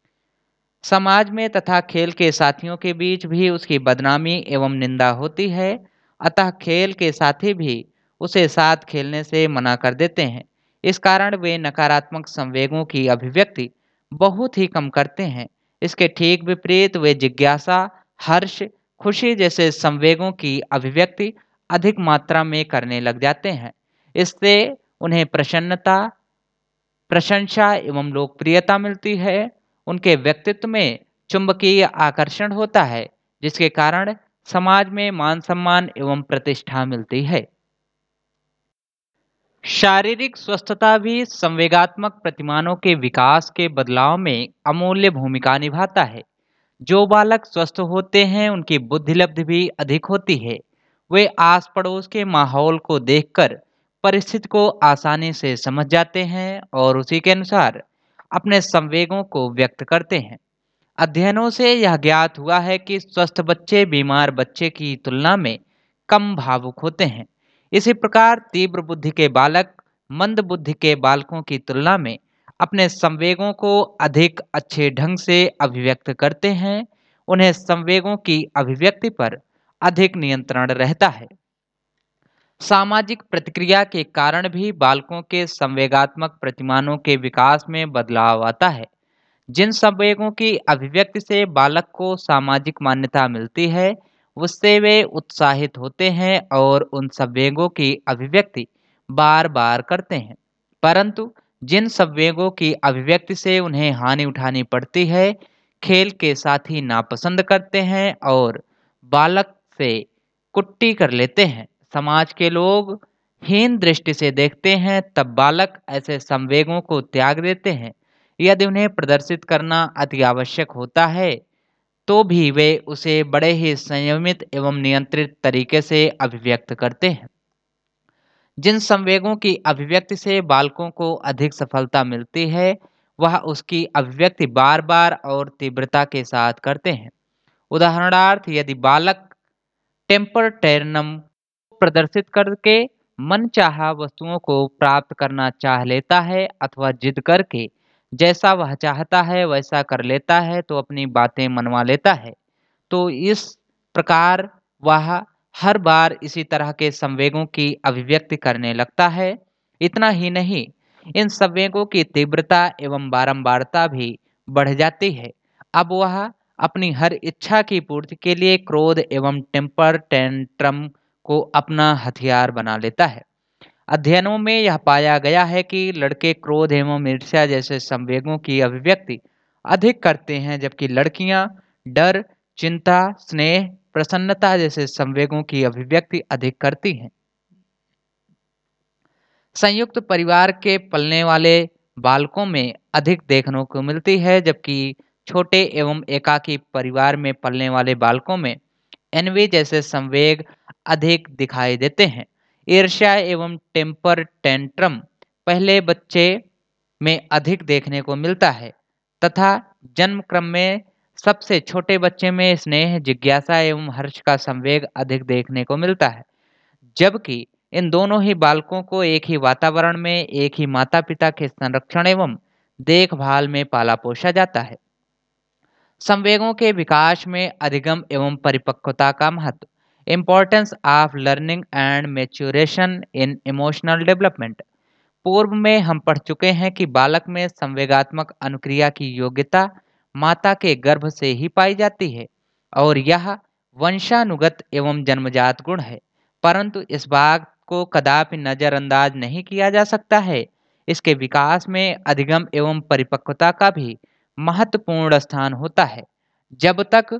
Speaker 2: समाज में तथा खेल के साथियों के बीच भी उसकी बदनामी एवं निंदा होती है, अतः खेल के साथी भी उसे साथ खेलने से मना कर देते हैं। इस कारण वे नकारात्मक संवेगों की अभिव्यक्ति बहुत ही कम करते हैं। इसके ठीक विपरीत वे जिज्ञासा, हर्ष, खुशी जैसे संवेगों की अभिव्यक्ति अधिक मात्रा में करने लग जाते हैं। इससे उन्हें प्रसन्नता, प्रशंसा एवं लोकप्रियता मिलती है। उनके व्यक्तित्व में चुंबकीय आकर्षण होता है जिसके कारण समाज में मान सम्मान एवं प्रतिष्ठा मिलती है। शारीरिक स्वस्थता भी संवेगात्मक प्रतिमानों के विकास के बदलाव में अमूल्य भूमिका निभाता है। जो बालक स्वस्थ होते हैं उनकी बुद्धिलब्धि भी अधिक होती है। वे आस पड़ोस के माहौल को देखकर परिस्थिति को आसानी से समझ जाते हैं और उसी के अनुसार अपने संवेगों को व्यक्त करते हैं। अध्ययनों से यह ज्ञात हुआ है कि स्वस्थ बच्चे बीमार बच्चे की तुलना में कम भावुक होते हैं। इसी प्रकार तीव्र बुद्धि के बालक मंद बुद्धि के बालकों की तुलना में अपने संवेगों को अधिक अच्छे ढंग से अभिव्यक्त करते हैं। उन्हें संवेगों की अभिव्यक्ति पर अधिक नियंत्रण रहता है। सामाजिक प्रतिक्रिया के कारण भी बालकों के संवेगात्मक प्रतिमानों के विकास में बदलाव आता है। जिन संवेगों की अभिव्यक्ति से बालक को सामाजिक मान्यता मिलती है उससे वे उत्साहित होते हैं और उन संवेगों की अभिव्यक्ति बार बार करते हैं। परंतु जिन संवेगों की अभिव्यक्ति से उन्हें हानि उठानी पड़ती है, खेल के साथी नापसंद करते हैं और बालक से कुट्टी कर लेते हैं, समाज के लोग हीन दृष्टि से देखते हैं, तब बालक ऐसे संवेगों को त्याग देते हैं। यदि उन्हें प्रदर्शित करना अति आवश्यक होता है तो भी वे उसे बड़े ही संयमित एवं नियंत्रित तरीके से अभिव्यक्त करते हैं। जिन संवेगों की अभिव्यक्ति से बालकों को अधिक सफलता मिलती है वह उसकी अभिव्यक्ति बार बार और तीव्रता के साथ करते हैं। उदाहरणार्थ यदि बालक टेम्पर टेरनम प्रदर्शित करके मनचाहा वस्तुओं को प्राप्त करना चाह लेता है अथवा जिद करके जैसा वह चाहता है वैसा कर लेता है तो अपनी बातें मनवा लेता है, तो इस प्रकार वह हर बार इसी तरह के संवेगों की अभिव्यक्ति करने लगता है। इतना ही नहीं, इन संवेगों की तीव्रता एवं बारंबारता भी बढ़ जाती है। अब वह अपनी हर इच्छा की पूर्ति के लिए क्रोध एवं टेम्पर टेंट्रम को अपना हथियार बना लेता है। अध्ययनों में यह पाया गया है कि लड़के क्रोध एवं ईर्ष्या जैसे संवेगों की अभिव्यक्ति अधिक करते हैं जबकि लड़कियां डर, चिंता, स्नेह, प्रसन्नता जैसे संवेगों की अभिव्यक्ति अधिक करती हैं। संयुक्त परिवार के पलने वाले बालकों में अधिक देखने को मिलती है, जबकि छोटे एवं एकाकी परिवार में पलने वाले बालकों में एनवी जैसे संवेग अधिक दिखाई देते हैं। ईर्ष्या एवं टेम्पर टेंट्रम पहले बच्चे में अधिक देखने को मिलता है तथा जन्म क्रम में सबसे छोटे बच्चे में स्नेह, जिज्ञासा एवं हर्ष का संवेग अधिक देखने को मिलता है। जबकि इन दोनों ही बालकों को एक ही वातावरण में एक ही माता-पिता के संरक्षण एवं देखभाल में पाला-पोसा जाता है। संवेगों के विकास में अधिगम एवं परिपक्वता का महत्व। Importance of learning and maturation in emotional development. पूर्व में हम पढ़ चुके हैं कि बालक में संवेगात्मक अनुक्रिया की योग्यता माता के गर्भ से ही पाई जाती है और यह वंशानुगत एवं जन्मजात गुण है, परंतु इस बात को कदापि नजरअंदाज नहीं किया जा सकता है। इसके विकास में अधिगम एवं परिपक्वता का भी महत्वपूर्ण स्थान होता है। जब तक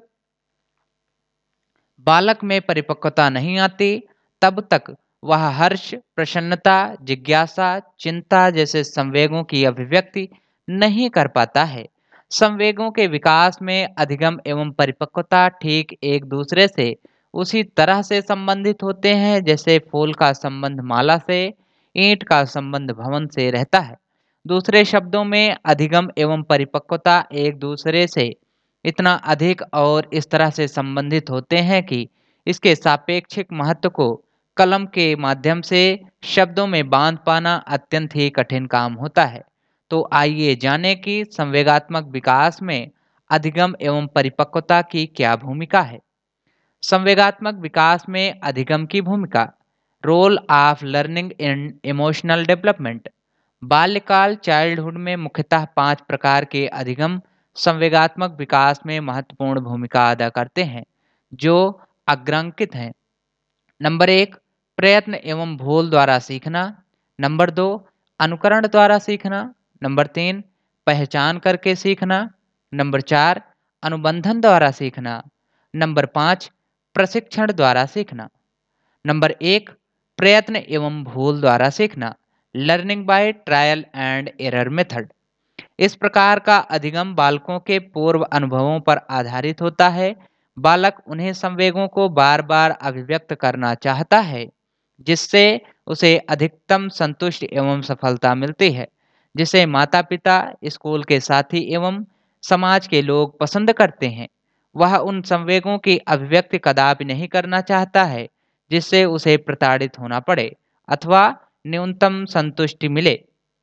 Speaker 2: बालक में परिपक्वता नहीं आती, तब तक वह हर्ष, प्रसन्नता, जिज्ञासा, चिंता जैसे संवेगों की अभिव्यक्ति नहीं कर पाता है। संवेगों के विकास में अधिगम एवं परिपक्वता ठीक एक दूसरे से उसी तरह से संबंधित होते हैं जैसे फूल का संबंध माला से, ईंट का संबंध भवन से रहता है। दूसरे शब्दों में अधिगम एवं परिपक्वता एक दूसरे से इतना अधिक और इस तरह से संबंधित होते हैं कि इसके सापेक्षिक महत्व को कलम के माध्यम से शब्दों में बांध पाना अत्यंत ही कठिन काम होता है। तो आइए जानें कि संवेगात्मक विकास में अधिगम एवं परिपक्वता की क्या भूमिका है। संवेगात्मक विकास में अधिगम की भूमिका। Role of learning in emotional development. बाल्यकाल चाइल्डहुड में मुख्यतः पांच प्रकार के अधिगम संवेगात्मक विकास में महत्वपूर्ण भूमिका अदा करते हैं, जो अग्रांकित हैं। नंबर एक, प्रयत्न एवं भूल द्वारा सीखना। नंबर दो, अनुकरण द्वारा सीखना। नंबर तीन, पहचान करके सीखना। नंबर चार, अनुबंधन द्वारा सीखना। नंबर पाँच, प्रशिक्षण द्वारा सीखना। नंबर एक, प्रयत्न एवं भूल द्वारा सीखना। Learning by trial and error method. इस प्रकार का अधिगम बालकों के पूर्व अनुभवों पर आधारित होता है। बालक उन्हें संवेगों को बार बार अभिव्यक्त करना चाहता है, जिससे उसे अधिकतम संतुष्टि एवं सफलता मिलती है, जिसे माता पिता, स्कूल के साथी एवं समाज के लोग पसंद करते हैं। वह उन संवेगों की अभिव्यक्ति कदापि नहीं करना चाहता है जिससे उसे प्रताड़ित होना पड़े अथवा न्यूनतम संतुष्टि मिले।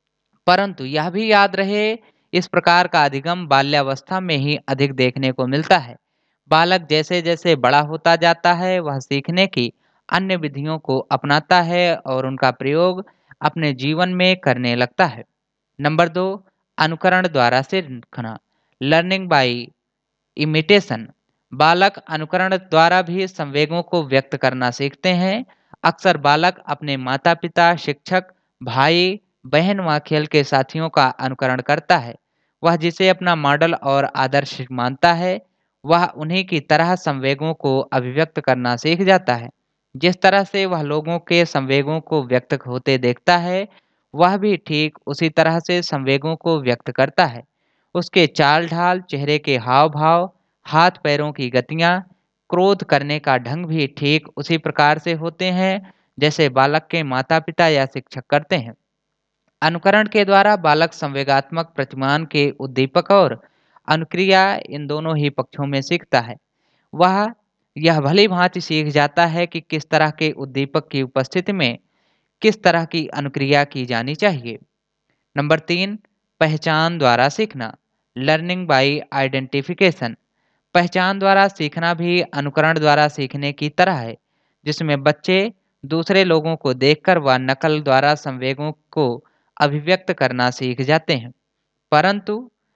Speaker 2: परंतु यह भी याद रहे, इस प्रकार का अधिगम बाल्यावस्था में ही अधिक देखने को मिलता है। बालक जैसे जैसे बड़ा होता जाता है, वह सीखने की अन्य विधियों को अपनाता है और उनका प्रयोग अपने जीवन में करने लगता है। नंबर दो, अनुकरण द्वारा सीखना। Learning by imitation. बालक अनुकरण द्वारा भी संवेगों को व्यक्त करना सीखते हैं। अक्सर बालक अपने माता पिता, शिक्षक, भाई बहन व खेल के साथियों का अनुकरण करता है। वह जिसे अपना मॉडल और आदर्श मानता है, वह उन्हीं की तरह संवेगों को अभिव्यक्त करना सीख जाता है। जिस तरह से वह लोगों के संवेगों को व्यक्त होते देखता है, वह भी ठीक उसी तरह से संवेगों को व्यक्त करता है। उसके चाल ढाल, चेहरे के हाव भाव, हाथ पैरों की गतियां, क्रोध करने का ढंग भी ठीक उसी प्रकार से होते हैं जैसे बालक के माता पिता या शिक्षक करते हैं। अनुकरण के द्वारा बालक संवेगात्मक प्रतिमान के उद्दीपक और अनुक्रिया इन दोनों ही पक्षों में सीखता है। वह यह भली भांति सीख जाता है कि किस तरह के उद्दीपक की उपस्थिति में किस तरह की अनुक्रिया की जानी चाहिए। नंबर तीन, पहचान द्वारा सीखना। Learning by identification. पहचान द्वारा सीखना भी अनुकरण द्वारा सीखने की तरह है, जिसमें बच्चे दूसरे लोगों को देखकर व नकल द्वारा संवेगों को अभिव्यक्त करना सीख जाते हैं। परंतु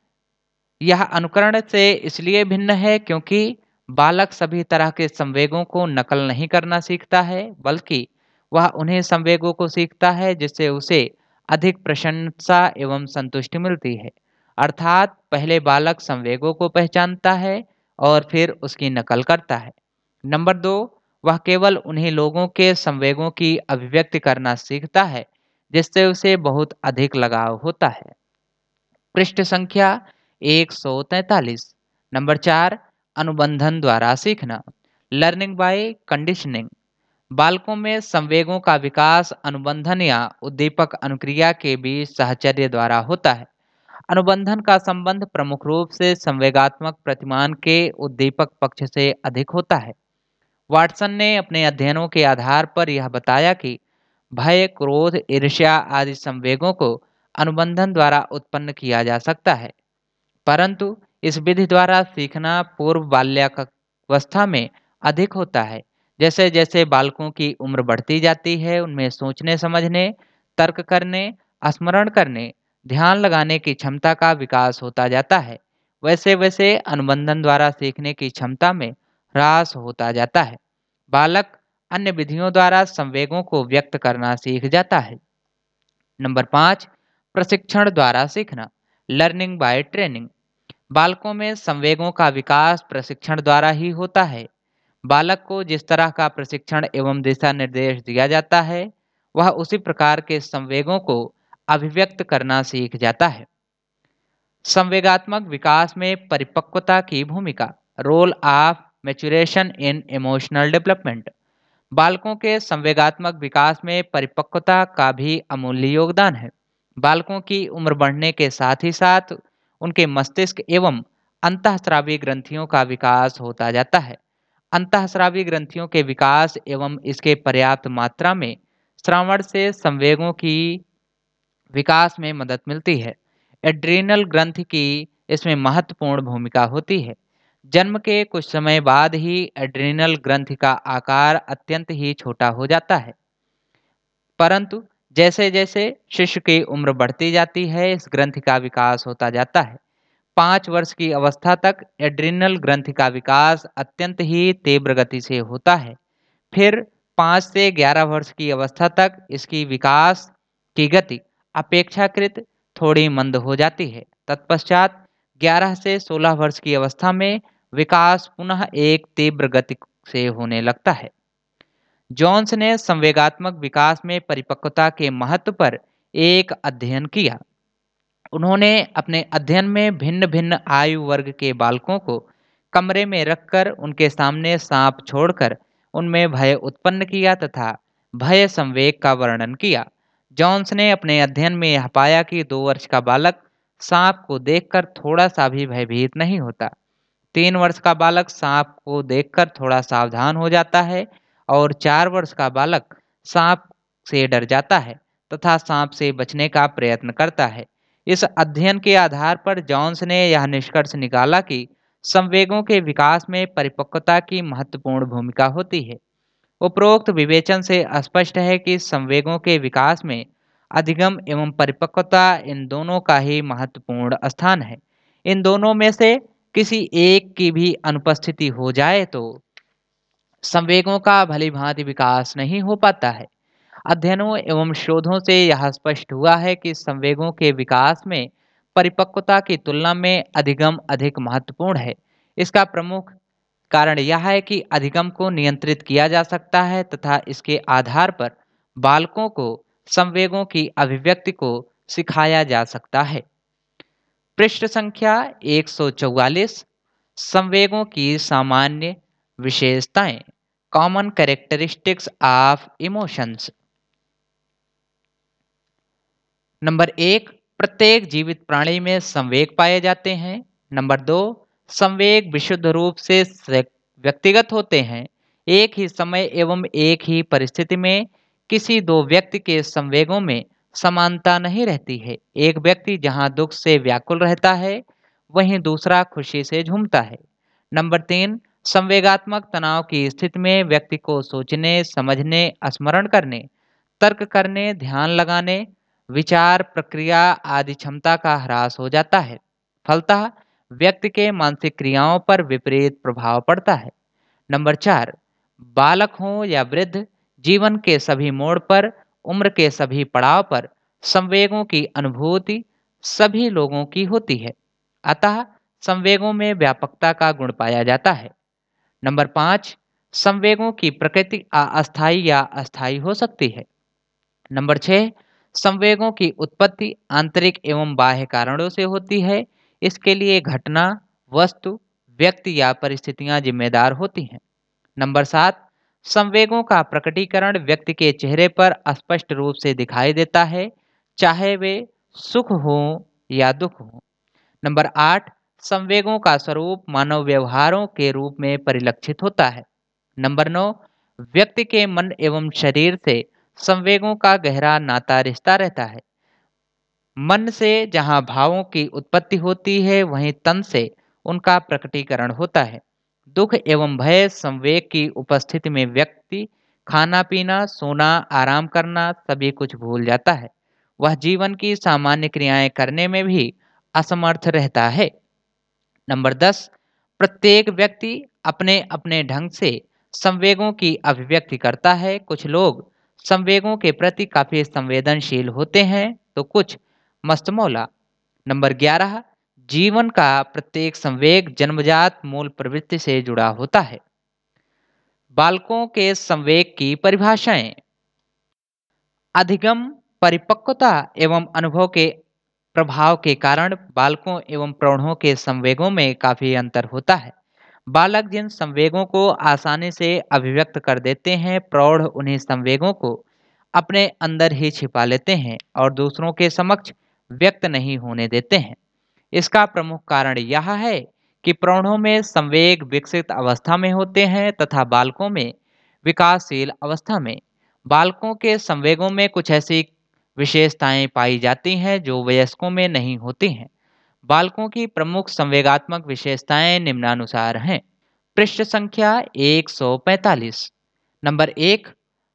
Speaker 2: यह अनुकरण से इसलिए भिन्न है क्योंकि बालक सभी तरह के संवेगों को नकल नहीं करना सीखता है, बल्कि वह उन्हें संवेगों को सीखता है जिससे उसे अधिक प्रशंसा एवं संतुष्टि मिलती है। अर्थात पहले बालक संवेगों को पहचानता है और फिर उसकी नकल करता है। नंबर दो, वह केवल उन्हीं लोगों के संवेगों की अभिव्यक्ति करना सीखता है जिससे उसे बहुत अधिक लगाव होता है। पृष्ठ संख्या एक सौ तैंतालीस। नंबर चार, अनुबंधन द्वारा सीखना, लर्निंग बाय कंडीशनिंग। बालकों में संवेगों का विकास अनुबंधन या उद्दीपक अनुक्रिया के बीच साहचर्य द्वारा होता है। अनुबंधन का संबंध प्रमुख रूप से संवेगात्मक प्रतिमान के उद्दीपक पक्ष से अधिक होता है। वाटसन ने अपने अध्ययनों के आधार पर यह बताया कि भय, क्रोध, ईर्ष्या आदि संवेगों को अनुबंधन द्वारा उत्पन्न किया जा सकता है, परंतु इस विधि द्वारा सीखना पूर्व बाल्यावस्था में अधिक होता है। जैसे जैसे बालकों की उम्र बढ़ती जाती है, उनमें सोचने समझने, तर्क करने, स्मरण करने, ध्यान लगाने की क्षमता का विकास होता जाता है। वैसे वैसे अनुबंधन द्वारा सीखने की क्षमता में ह्रास होता जाता है। बालक अन्य विधियों द्वारा संवेगों को व्यक्त करना सीख जाता है। नंबर पाँच, प्रशिक्षण द्वारा सीखना, लर्निंग बाय ट्रेनिंग। बालकों में संवेगों का विकास प्रशिक्षण द्वारा ही होता है। बालक को जिस तरह का प्रशिक्षण एवं दिशा निर्देश दिया जाता है, वह उसी प्रकार के संवेगों को अभिव्यक्त करना सीख जाता है। संवेगात्मक विकास में परिपक्वता की भूमिका, role of maturation in emotional development. बालकों के संवेगात्मक विकास में परिपक्वता का भी अमूल्य योगदान है। बालकों की उम्र बढ़ने के साथ ही साथ उनके मस्तिष्क एवं अंतःस्रावी ग्रंथियों का विकास होता जाता है। अंतःस्रावी ग्रंथियों के विकास एवं इसके पर्याप्त मात्रा में श्रावण से संवेगों की विकास में मदद मिलती है। एड्रीनल ग्रंथि की इसमें महत्वपूर्ण भूमिका होती है। जन्म के कुछ समय बाद ही एड्रीनल ग्रंथि का आकार अत्यंत ही छोटा हो जाता है, परंतु जैसे जैसे शिशु की उम्र बढ़ती जाती है, इस ग्रंथि का विकास होता जाता है। पाँच वर्ष की अवस्था तक एड्रीनल ग्रंथि का विकास अत्यंत ही तीव्र गति से होता है। फिर पाँच से ग्यारह वर्ष की अवस्था तक इसकी विकास की गति अपेक्षाकृत थोड़ी मंद हो जाती है। तत्पश्चात ग्यारह से सोलह वर्ष की अवस्था में विकास पुनः एक तीव्र गति से होने लगता है। जॉन्स ने संवेगात्मक विकास में परिपक्वता के महत्व पर एक अध्ययन किया। उन्होंने अपने अध्ययन में भिन्न भिन्न आयु वर्ग के बालकों को कमरे में रखकर उनके सामने सांप छोड़कर उनमें भय उत्पन्न किया तथा भय संवेग का वर्णन किया। जॉन्स ने अपने अध्ययन में यह पाया कि दो वर्ष का बालक सांप को देखकर थोड़ा सा भी भयभीत नहीं होता। तीन वर्ष का बालक सांप को देखकर थोड़ा सावधान हो जाता है और चार वर्ष का बालक सांप से डर जाता है तथा सांप से बचने का प्रयत्न करता है। इस अध्ययन के आधार पर जॉन्स ने यह निष्कर्ष निकाला कि संवेगों के विकास में परिपक्वता की महत्वपूर्ण भूमिका होती है। उपरोक्त विवेचन से स्पष्ट है कि संवेगों के विकास में अधिगम एवं परिपक्वता इन दोनों का ही महत्वपूर्ण स्थान है। इन दोनों में से किसी एक की भी अनुपस्थिति हो जाए तो संवेगों का भली भांति विकास नहीं हो पाता है। अध्ययनों एवं शोधों से यह स्पष्ट हुआ है कि संवेगों के विकास में परिपक्वता की तुलना में अधिगम अधिक महत्वपूर्ण है। इसका प्रमुख कारण यह है कि अधिगम को नियंत्रित किया जा सकता है तथा इसके आधार पर बालकों को संवेगों की अभिव्यक्ति को सिखाया जा सकता है। पृष्ठ संख्या एक सौ चौवालीस, संवेगों की सामान्य विशेषताएं, common characteristics of emotions. Number एक, प्रत्येक जीवित प्राणी में संवेग पाए जाते हैं। नंबर दो, संवेग विशुद्ध रूप से व्यक्तिगत होते हैं। एक ही समय एवं एक ही परिस्थिति में किसी दो व्यक्ति के संवेगों में समानता नहीं रहती है। एक व्यक्ति जहां दुख से व्याकुल रहता है, वहीं दूसरा खुशी से झूमता है। नंबर तीन, संवेगात्मक तनाव की स्थिति में व्यक्ति को सोचने, समझने, स्मरण करने, तर्क करने, ध्यान लगाने, विचार प्रक्रिया आदि क्षमता का ह्रास हो जाता है। फलतः व्यक्ति के मानसिक क्रियाओं पर विपरीत प्रभाव पड़ता है। नंबर चार, बालक हो या वृद्ध, जीवन के सभी मोड़ पर, उम्र के सभी पड़ाव पर संवेगों की अनुभूति सभी लोगों की होती है। अतः संवेगों में व्यापकता का गुण पाया जाता है। नंबर पाँच, संवेगों की प्रकृति अस्थायी या अस्थायी हो सकती है। नंबर छः, संवेगों की उत्पत्ति आंतरिक एवं बाह्य कारणों से होती है। इसके लिए घटना, वस्तु, व्यक्ति या परिस्थितियां जिम्मेदार होती हैं। नंबर सात, संवेगों का प्रकटीकरण व्यक्ति के चेहरे पर स्पष्ट रूप से दिखाई देता है, चाहे वे सुख हो या दुख हो। नंबर आठ, संवेगों का स्वरूप मानव व्यवहारों के रूप में परिलक्षित होता है। नंबर नौ, व्यक्ति के मन एवं शरीर से संवेगों का गहरा नाता रिश्ता रहता है। मन से जहाँ भावों की उत्पत्ति होती है, वहीं तन से उनका प्रकटीकरण होता है। दुख एवं भय संवेग की उपस्थिति में व्यक्ति खाना पीना, सोना, आराम करना सभी कुछ भूल जाता है। वह जीवन की सामान्य क्रियाएं करने में भी असमर्थ रहता है। नंबर दस, प्रत्येक व्यक्ति अपने अपने ढंग से संवेगों की अभिव्यक्ति करता है। कुछ लोग संवेगों के प्रति काफी संवेदनशील होते हैं, तो कुछ मस्तमौला। नंबर ग्यारह, जीवन का प्रत्येक संवेग जन्मजात मूल प्रवृत्ति से जुड़ा होता है। बालकों के संवेग की परिभाषाएं। अधिगम, परिपक्वता एवं अनुभव के प्रभाव के कारण बालकों एवं प्रौढ़ों के संवेगों में काफी अंतर होता है। बालक जिन संवेगों को आसानी से अभिव्यक्त कर देते हैं, प्रौढ़ उन्हीं संवेगों को अपने अंदर ही छिपा लेते हैं और दूसरों के समक्ष व्यक्त नहीं होने देते हैं। इसका प्रमुख कारण यह है कि प्रौढ़ों में संवेग विकसित अवस्था में होते हैं तथा बालकों में विकासशील अवस्था में। बालकों के संवेगों में कुछ ऐसी विशेषताएं पाई जाती हैं जो वयस्कों में नहीं होती हैं। बालकों की प्रमुख संवेगात्मक विशेषताएं निम्नानुसार हैं। पृष्ठ संख्या एक सौ पैंतालीस। नंबर एक,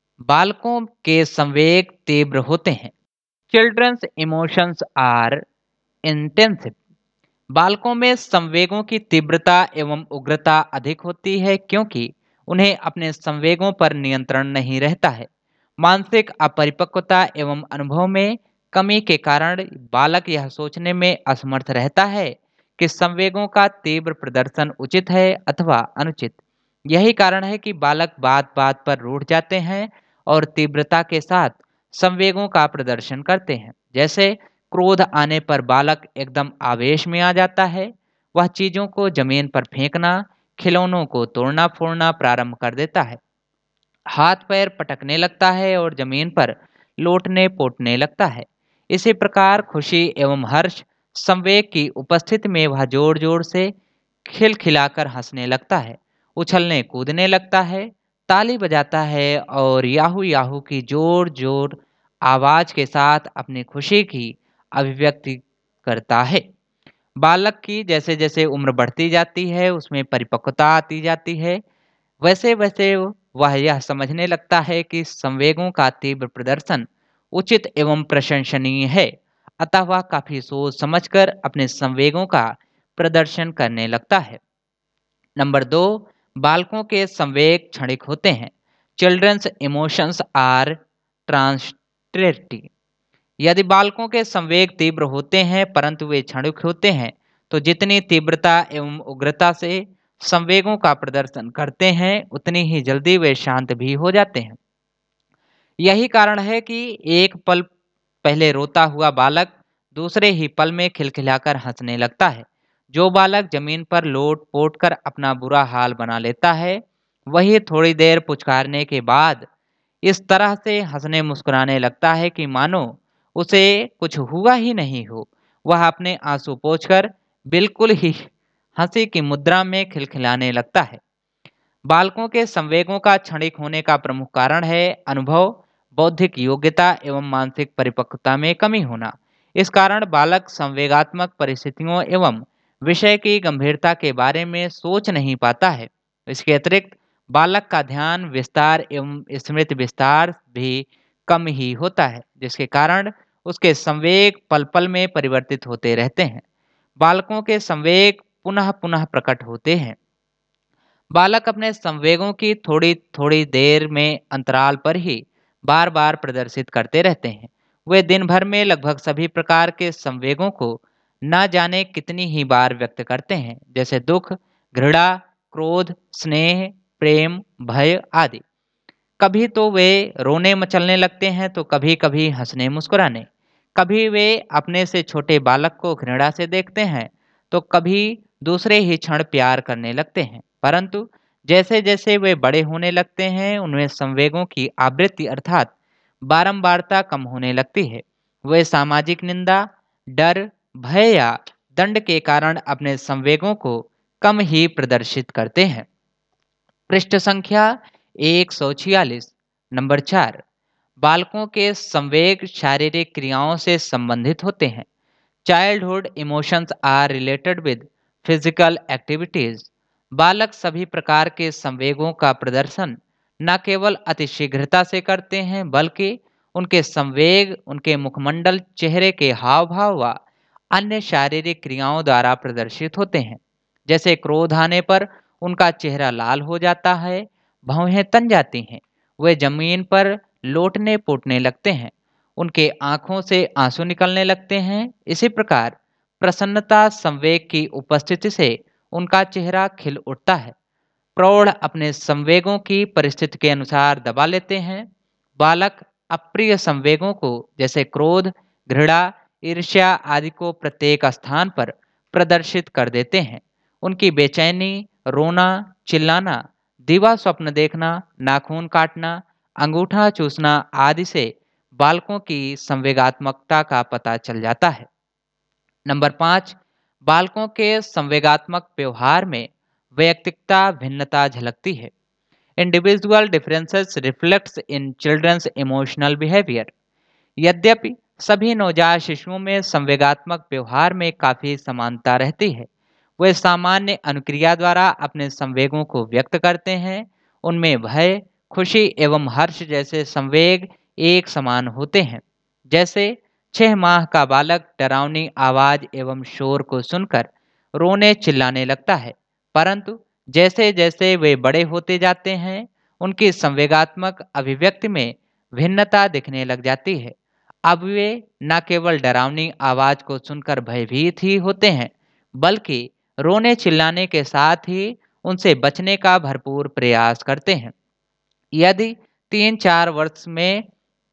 Speaker 2: बालकों के संवेग तीव्र होते हैं। Children's emotions are intensive. बालकों में संवेगों की तीव्रता एवं उग्रता अधिक होती है क्योंकि उन्हें अपने संवेगों पर नियंत्रण नहीं रहता है। मानसिक अपरिपक्वता एवं अनुभव में कमी के कारण बालक यह सोचने में असमर्थ रहता है कि संवेगों का तीव्र प्रदर्शन उचित है अथवा अनुचित। यही कारण है कि बालक बात बात पर रूठ जाते हैं और तीव्रता के साथ संवेगों का प्रदर्शन करते हैं। जैसे क्रोध आने पर बालक एकदम आवेश में आ जाता है। वह चीजों को जमीन पर फेंकना, खिलौनों को तोड़ना फोड़ना प्रारंभ कर देता है। हाथ पैर पटकने लगता है और जमीन पर लोटने पोटने लगता है। इसी प्रकार खुशी एवं हर्ष संवेग की उपस्थिति में वह जोर जोर से खिलखिलाकर हंसने लगता है, उछलने कूदने लगता है, ताली बजाता है और याहू याहू की जोर जोर आवाज के साथ अपनी खुशी की अभिव्यक्ति करता है। बालक की जैसे जैसे उम्र बढ़ती जाती है, उसमें परिपक्वता आती जाती है, वैसे वैसे वह यह समझने लगता है कि संवेगों का तीव्र प्रदर्शन उचित एवं प्रशंसनीय है। अतः वह काफी सोच समझकर अपने संवेगों का प्रदर्शन करने लगता है। नंबर दो, बालकों के संवेग क्षणिक होते हैं। Children's emotions are transitory. यदि बालकों के संवेग तीव्र होते हैं परंतु वे क्षणिक होते हैं, तो जितनी तीव्रता एवं उग्रता से संवेगों का प्रदर्शन करते हैं, उतनी ही जल्दी वे शांत भी हो जाते हैं। यही कारण है कि एक पल पहले रोता हुआ बालक दूसरे ही पल में खिलखिलाकर हंसने लगता है। जो बालक जमीन पर लोट पोट कर अपना बुरा हाल बना लेता है, वही थोड़ी देर पुचकारने के बाद इस तरह से हंसने मुस्कुराने लगता है कि मानो उसे कुछ हुआ ही नहीं हो। वह अपने आंसू पोंछकर बिल्कुल ही हंसी की मुद्रा में खिलखिलाने लगता है। बालकों के संवेगों का क्षणिक होने का प्रमुख कारण है अनुभव, बौद्धिक योग्यता एवं मानसिक परिपक्वता में कमी होना। इस कारण बालक संवेगात्मक परिस्थितियों एवं विषय की गंभीरता के बारे में सोच नहीं पाता है। इसके अतिरिक्त बालक का ध्यान विस्तार एवं स्मृति विस्तार भी कम ही होता है, जिसके कारण उसके संवेग पल पल में परिवर्तित होते रहते हैं। बालकों के संवेग पुनः पुनः प्रकट होते हैं। बालक अपने संवेगों की थोड़ी थोड़ी देर में अंतराल पर ही बार बार प्रदर्शित करते रहते हैं। वे दिन भर में लगभग सभी प्रकार के संवेगों को न जाने कितनी ही बार व्यक्त करते हैं, जैसे दुख, घृणा, क्रोध, स्नेह, प्रेम, भय आदि। कभी तो वे रोने मचलने लगते हैं तो कभी कभी हंसने मुस्कुराने। कभी वे अपने से छोटे बालक को घृणा से देखते हैं तो कभी दूसरे ही क्षण प्यार करने लगते हैं। परंतु जैसे जैसे वे बड़े होने लगते हैं उनमें संवेगों की आवृत्ति अर्थात बारंबारता कम होने लगती है। वे सामाजिक निंदा, डर, भय या दंड के कारण अपने संवेगों को कम ही प्रदर्शित करते हैं। पृष्ठ संख्या एक सौ छियालीस। नंबर चार, बालकों के संवेग शारीरिक क्रियाओं से संबंधित होते हैं। Childhood emotions are related with physical activities. बालक सभी प्रकार के संवेगों का प्रदर्शन न केवल अतिशीघ्रता से करते हैं बल्कि उनके संवेग उनके मुखमंडल, चेहरे के हाव भाव व अन्य शारीरिक क्रियाओं द्वारा प्रदर्शित होते हैं। जैसे क्रोध आने पर उनका चेहरा लाल हो जाता है, भौहें तन जाती हैं, वे जमीन पर लोटने पोटने लगते हैं, उनके आंखों से आंसू निकलने लगते हैं। इसी प्रकार प्रसन्नता संवेग की उपस्थिति से उनका चेहरा खिल उठता है। प्रौढ़ अपने संवेगों की परिस्थिति के अनुसार दबा लेते हैं। बालक अप्रिय संवेगों को जैसे क्रोध, घृणा, ईर्ष्या आदि को प्रत्येक स्थान पर प्रदर्शित कर देते हैं। उनकी बेचैनी, रोना, चिल्लाना, दिवा स्वप्न देखना, नाखून काटना, अंगूठा चूसना आदि से बालकों की संवेगात्मकता का पता चल जाता है। नंबर पाँच, बालकों के संवेगात्मक व्यवहार में वैयक्तिकता भिन्नता झलकती है। Individual differences reflects in children's emotional behaviour. यद्यपि सभी नवजात शिशुओं में संवेगात्मक व्यवहार में काफी समानता रहती है, वे सामान्य अनुक्रिया द्वारा अपने संवेगों को व्यक्त करते हैं। उनमें भय, खुशी एवं हर्ष जैसे संवेग एक समान होते हैं। जैसे छह माह का बालक डरावनी आवाज एवं शोर को सुनकर रोने चिल्लाने लगता है, परंतु जैसे जैसे वे बड़े होते जाते हैं उनकी संवेगात्मक अभिव्यक्ति में भिन्नता दिखने लग जाती है। अब वे न केवल डरावनी आवाज को सुनकर भयभीत ही होते हैं बल्कि रोने चिल्लाने के साथ ही उनसे बचने का भरपूर प्रयास करते हैं। यदि तीन चार वर्ष में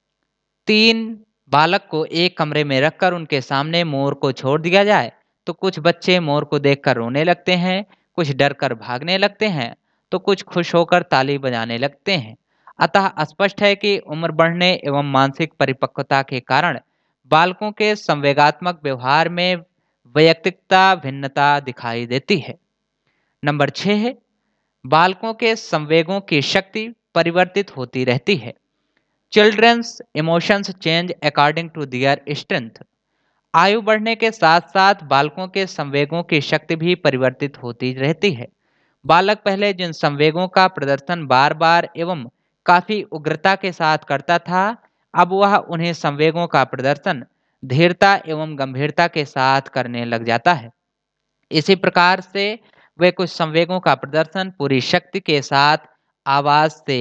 Speaker 2: तीन बालक को एक कमरे में रखकर उनके सामने मोर को छोड़ दिया जाए तो कुछ बच्चे मोर को देखकर रोने लगते हैं, कुछ डरकर भागने लगते हैं तो कुछ खुश होकर ताली बजाने लगते हैं। अतः स्पष्ट है कि उम्र बढ़ने एवं मानसिक परिपक्वता के कारण बालकों के संवेगात्मक व्यवहार में वैयक्तिकता भिन्नता दिखाई देती है। नंबर छः है, बालकों के संवेगों की शक्ति परिवर्तित होती रहती है। Children's emotions change according to their strength. आयु बढ़ने के साथ साथ बालकों के संवेगों की शक्ति भी परिवर्तित होती रहती है। बालक पहले जिन संवेगों का प्रदर्शन बार बार एवं काफी उग्रता के साथ करता था, अब वह उन्हें संवेगों का प्रदर्शन धीरता एवं गंभीरता के साथ करने लग जाता है। इसी प्रकार से वे कुछ संवेगों का प्रदर्शन पूरी शक्ति के साथ आवाज से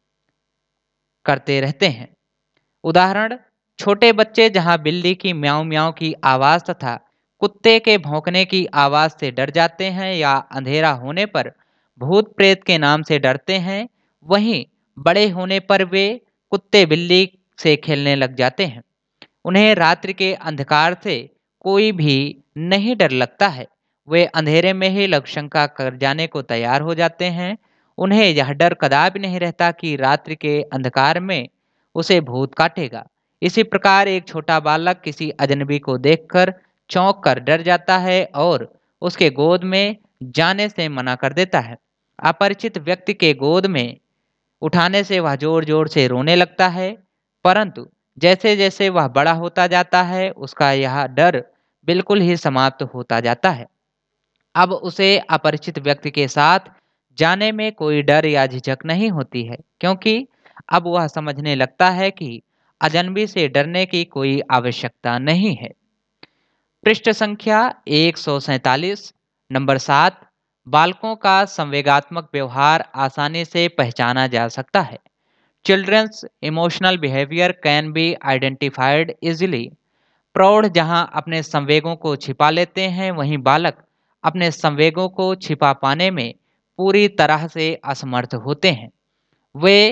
Speaker 2: करते रहते हैं। उदाहरण, छोटे बच्चे जहां बिल्ली की म्याऊं म्याऊं की आवाज तथा कुत्ते के भौंकने की आवाज से डर जाते हैं या अंधेरा होने पर भूत प्रेत के नाम से डरते हैं, वहीं बड़े होने पर वे कुत्ते बिल्ली से खेलने लग जाते हैं। उन्हें रात्रि के अंधकार से कोई भी नहीं डर लगता है, वे अंधेरे में ही लघुशंका कर जाने को तैयार हो जाते हैं। उन्हें यह डर कदापि नहीं रहता कि रात्रि के अंधकार में उसे भूत काटेगा। इसी प्रकार एक छोटा बालक किसी अजनबी को देखकर चौंक कर डर जाता है और उसके गोद में जाने से मना कर देता है। अपरिचित व्यक्ति के गोद में उठाने से वह जोर जोर से रोने लगता है, परंतु जैसे जैसे वह बड़ा होता जाता है उसका यह डर बिल्कुल ही समाप्त होता जाता है। अब उसे अपरिचित व्यक्ति के साथ जाने में कोई डर या झिझक नहीं होती है, क्योंकि अब वह समझने लगता है कि अजनबी से डरने की कोई आवश्यकता नहीं है। पृष्ठ संख्या एक सौ सैतालीस। नंबर सात, बालकों का संवेगात्मक व्यवहार आसानी से पहचाना जा सकता है। Children's emotional behaviour can be identified easily. प्रौढ़ जहां अपने संवेगों को छिपा लेते हैं, वहीं बालक अपने संवेगों को छिपा पाने में पूरी तरह से असमर्थ होते हैं। वे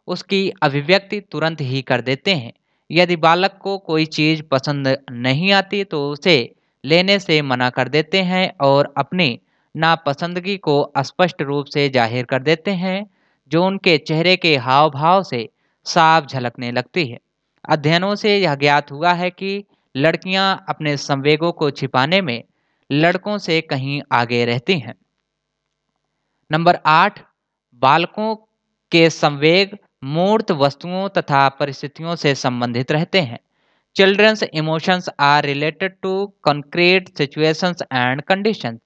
Speaker 2: उसकी अभिव्यक्ति तुरंत ही कर देते हैं। यदि बालक को कोई चीज़ पसंद नहीं आती तो उसे लेने से मना कर देते हैं और अपनी नापसंदगी को स्पष्ट रूप से जाहिर कर देते हैं, जो उनके चेहरे के हाव भाव से साफ झलकने लगती है। अध्ययनों से यह ज्ञात हुआ है कि लड़कियां अपने संवेगों को छिपाने में लड़कों से कहीं आगे रहती हैं। नंबर आठ, बालकों के संवेग मूर्त वस्तुओं तथा परिस्थितियों से संबंधित रहते हैं। Children's emotions are related to concrete situations and conditions।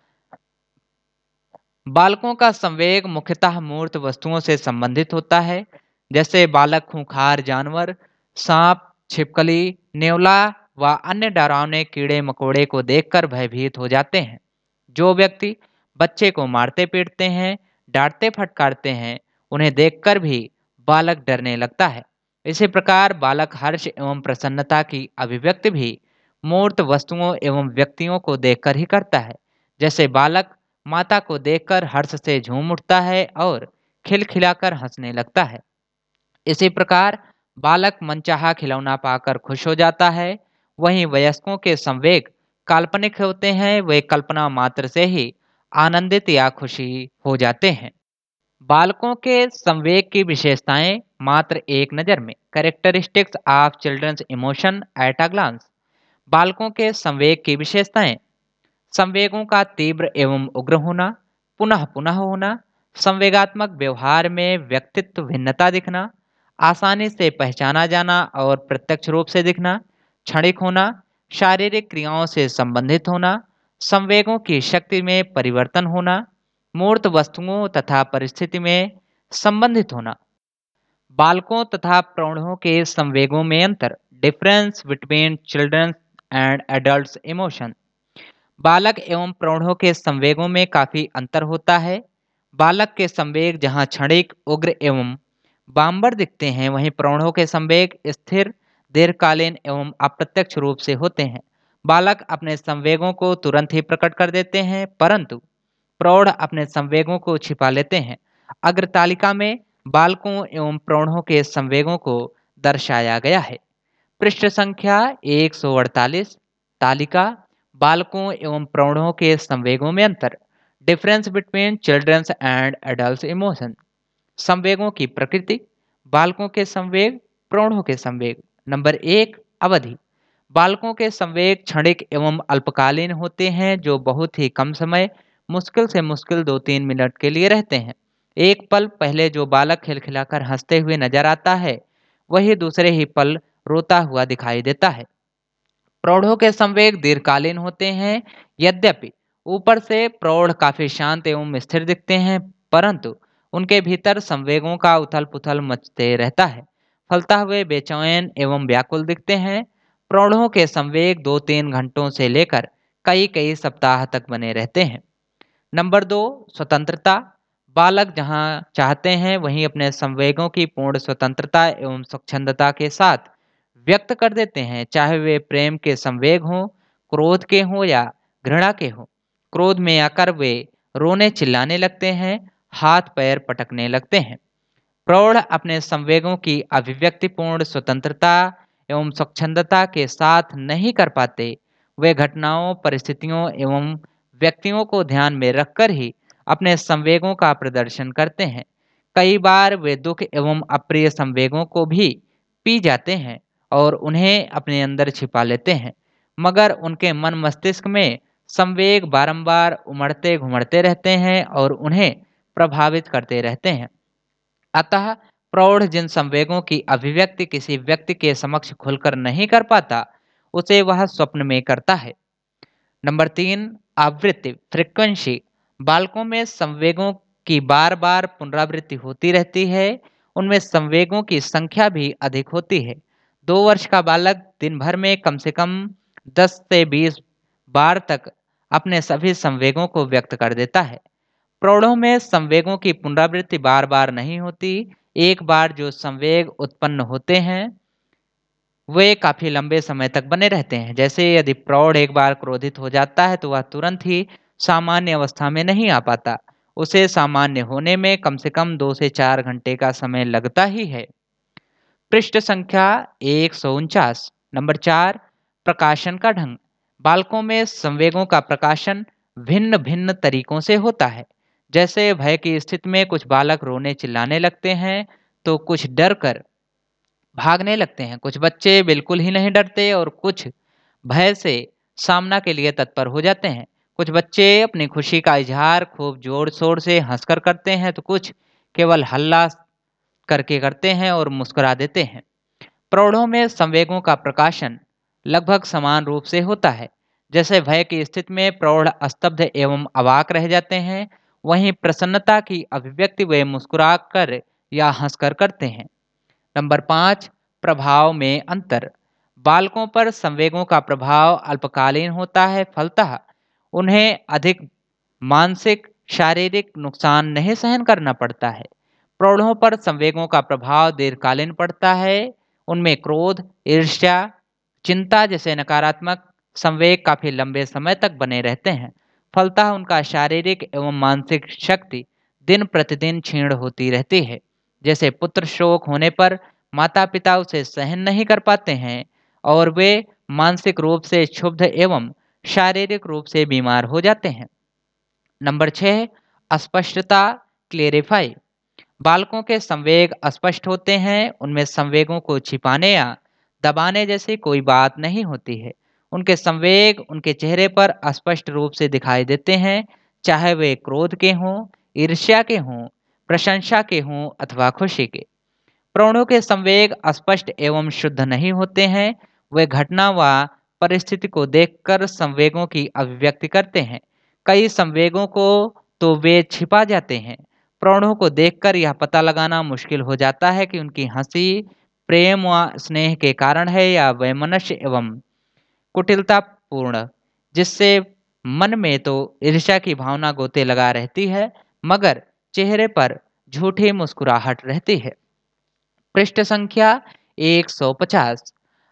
Speaker 2: बालकों का संवेग मुख्यतः मूर्त वस्तुओं से संबंधित होता है, जैसे बालक खूंखार जानवर, सांप, छिपकली, नेवला व अन्य डरावने कीड़े मकोड़े को देखकर भयभीत हो जाते हैं। जो व्यक्ति बच्चे को मारते पीटते हैं, डांटते फटकारते हैं, उन्हें देखकर भी बालक डरने लगता है। इसी प्रकार बालक हर्ष एवं प्रसन्नता की अभिव्यक्ति भी मूर्त वस्तुओं एवं व्यक्तियों को देखकर ही करता है। जैसे बालक माता को देखकर हर्ष से झूम उठता है और खिलखिलाकर हंसने लगता है। इसी प्रकार बालक मनचाहा खिलौना पाकर खुश हो जाता है। वहीं वयस्कों के संवेग काल्पनिक होते हैं, वे कल्पना मात्र से ही आनंदित या खुशी हो जाते हैं। बालकों के संवेग की विशेषताएं मात्र एक नज़र में। Characteristics of children's emotion at a glance. बालकों के संवेग की विशेषताएं: संवेगों का तीव्र एवं उग्र होना, पुनः पुनः होना, संवेगात्मक व्यवहार में व्यक्तित्व भिन्नता दिखना, आसानी से पहचाना जाना और प्रत्यक्ष रूप से दिखना, क्षणिक होना, शारीरिक क्रियाओं से संबंधित होना, संवेगों की शक्ति में परिवर्तन होना, मूर्त वस्तुओं तथा परिस्थिति में संबंधित होना। बालकों तथा प्रौढ़ों के संवेगों में अंतर। Difference between children's and adults emotion. बालक एवं प्रौढ़ों के संवेगों में काफी अंतर होता है। बालक के संवेग जहां क्षणिक, उग्र एवं बाम्बर दिखते हैं, वहीं प्रौढ़ों के संवेग स्थिर, दीर्घकालीन एवं अप्रत्यक्ष रूप से होते हैं। बालक अपने संवेगों को तुरंत ही प्रकट कर देते हैं, परंतु प्रौढ़ अपने संवेगों को छिपा लेते हैं। अग्र तालिका में बालकों एवं प्रौढ़ों के संवेगों को दर्शाया गया है। पृष्ठ संख्या एक सौ अड़तालीस। तालिका बालकों एवं प्रौढ़ों के संवेगों में अंतर। Difference between children's and adult emotion. संवेगों की प्रकृति। बालकों के संवेग, प्रौढ़ों के संवेग। नंबर एक, अवधि। बालकों के संवेग क्षणिक एवं अल्पकालीन होते हैं, जो बहुत ही कम समय, मुश्किल से मुश्किल दो तीन मिनट के लिए रहते हैं। एक पल पहले जो बालक खिलखिलाकर हंसते हुए नजर आता है, वही दूसरे ही पल रोता हुआ दिखाई देता है। प्रौढ़ों के संवेग दीर्घकालीन होते हैं। यद्यपि ऊपर से प्रौढ़ काफी शांत एवं स्थिर दिखते हैं, परंतु उनके भीतर संवेगों का उथल पुथल मचते रहता है। फलता हुए बेचैन एवं व्याकुल दिखते हैं। प्रौढ़ों के संवेग दो तीन घंटों से लेकर कई कई सप्ताह तक बने रहते हैं। नंबर दो, स्वतंत्रता। बालक जहां चाहते हैं वहीं अपने संवेगों की पूर्ण स्वतंत्रता एवं स्वच्छंदता के साथ व्यक्त कर देते हैं, चाहे वे प्रेम के संवेग हों, क्रोध के हों या घृणा के हों। क्रोध में आकर वे रोने चिल्लाने लगते हैं, हाथ पैर पटकने लगते हैं। प्रौढ़ अपने संवेगों की अभिव्यक्तिपूर्ण स्वतंत्रता एवं स्वच्छंदता के साथ नहीं कर पाते। वे घटनाओं, परिस्थितियों एवं व्यक्तियों को ध्यान में रखकर ही अपने संवेगों का प्रदर्शन करते हैं। कई बार वे दुख एवं अप्रिय संवेगों को भी पी जाते हैं और उन्हें अपने अंदर छिपा लेते हैं, मगर उनके मन मस्तिष्क में संवेग बारंबार उमड़ते घुमड़ते रहते हैं और उन्हें प्रभावित करते रहते हैं। अतः प्रौढ़ जिन संवेगों की अभिव्यक्ति किसी व्यक्ति के समक्ष खुलकर नहीं कर पाता, उसे वह स्वप्न में करता है। नंबर तीन, आवृत्ति, फ्रीक्वेंसी। बालकों में संवेगों की बार बार पुनरावृत्ति होती रहती है। उनमें संवेगों की संख्या भी अधिक होती है। दो वर्ष का बालक दिन भर में कम से कम दस से बीस बार तक अपने सभी संवेगों को व्यक्त कर देता है। प्रौढ़ों में संवेगों की पुनरावृत्ति बार बार नहीं होती। एक बार जो संवेग उत्पन्न होते हैं वे काफी लंबे समय तक बने रहते हैं। जैसे यदि प्रौढ़ एक बार क्रोधित हो जाता है तो वह तुरंत ही सामान्य अवस्था में नहीं आ पाता। उसे सामान्य होने में कम से कम दो से चार घंटे का समय लगता ही है। पृष्ठ संख्या एक सौ उनचास। नंबर चार, प्रकाशन का ढंग। बालकों में संवेगों का प्रकाशन भिन्न भिन्न तरीकों से होता है। जैसे भय की स्थिति में कुछ बालक रोने चिल्लाने लगते हैं, तो कुछ डर कर भागने लगते हैं। कुछ बच्चे बिल्कुल ही नहीं डरते और कुछ भय से सामना के लिए तत्पर हो जाते हैं। कुछ बच्चे अपनी खुशी का इजहार खूब जोर शोर से हंसकर करते हैं, तो कुछ केवल हल्ला करके करते हैं और मुस्कुरा देते हैं। प्रौढ़ों में संवेगों का प्रकाशन लगभग समान रूप से होता है। जैसे भय की स्थिति में प्रौढ़ स्तब्ध एवं अवाक रह जाते हैं, वहीं प्रसन्नता की अभिव्यक्ति वे मुस्कुरा कर या हंसकर करते हैं। नंबर पाँच, प्रभाव में अंतर। बालकों पर संवेगों का प्रभाव अल्पकालीन होता है, फलतः उन्हें अधिक मानसिक शारीरिक नुकसान नहीं सहन करना पड़ता है। प्रौढ़ों पर संवेगों का प्रभाव दीर्घकालीन पड़ता है। उनमें क्रोध, ईर्ष्या, चिंता जैसे नकारात्मक संवेग काफी लंबे समय तक बने रहते हैं। फलतः उनका शारीरिक एवं मानसिक शक्ति दिन प्रतिदिन क्षीण होती रहती है। जैसे पुत्र शोक होने पर माता पिता उसे सहन नहीं कर पाते हैं और वे मानसिक रूप से क्षुब्ध एवं शारीरिक रूप से बीमार हो जाते हैं। नंबर छः, अस्पष्टता, क्लेरिफाई। बालकों के संवेग अस्पष्ट होते हैं। उनमें संवेगों को छिपाने या दबाने जैसी कोई बात नहीं होती है। उनके संवेग उनके चेहरे पर स्पष्ट रूप से दिखाई देते हैं, चाहे वे क्रोध के हों, ईर्ष्या के हों, प्रशंसा के हों अथवा खुशी के। प्रौढ़ों के संवेग अस्पष्ट एवं शुद्ध नहीं होते हैं। वे घटना व परिस्थिति को देखकर संवेगों की अभिव्यक्ति करते हैं। कई संवेगों को तो वे छिपा जाते हैं। प्रौढ़ों को देखकर यह पता लगाना मुश्किल हो जाता है कि उनकी हंसी प्रेम व स्नेह के कारण है या वैमनस्य एवं कुटिलतापूर्ण, जिससे मन में तो ईर्ष्या की भावना गोते लगा रहती है, मगर चेहरे पर झूठी मुस्कुराहट रहती है। पृष्ठ संख्या एक सौ पचास।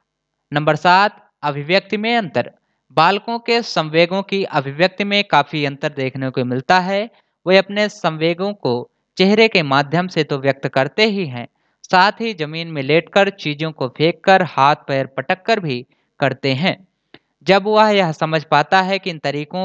Speaker 2: नंबर सात, अभिव्यक्ति में अंतर। बालकों के संवेगों की अभिव्यक्ति में काफी अंतर देखने को मिलता है। वे अपने संवेगों को चेहरे के माध्यम से तो व्यक्त करते ही हैं, साथ ही जमीन में लेटकर, चीजों को फेंककर, हाथ पैर पटक कर भी करते हैं। जब वह यह समझ पाता है कि इन तरीकों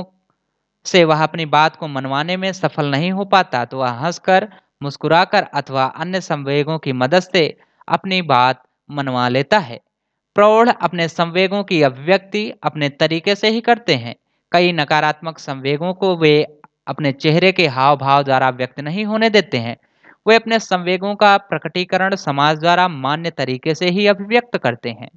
Speaker 2: से वह अपनी बात को मनवाने में सफल नहीं हो पाता, तो वह हंसकर, मुस्कुराकर अथवा अन्य संवेगों की मदद से अपनी बात मनवा लेता है। प्रौढ़ अपने संवेगों की अभिव्यक्ति अपने तरीके से ही करते हैं। कई नकारात्मक संवेगों को वे अपने चेहरे के हाव भाव द्वारा व्यक्त नहीं होने देते हैं। वे अपने संवेगों का प्रकटीकरण समाज द्वारा मान्य तरीके से ही अभिव्यक्त करते हैं।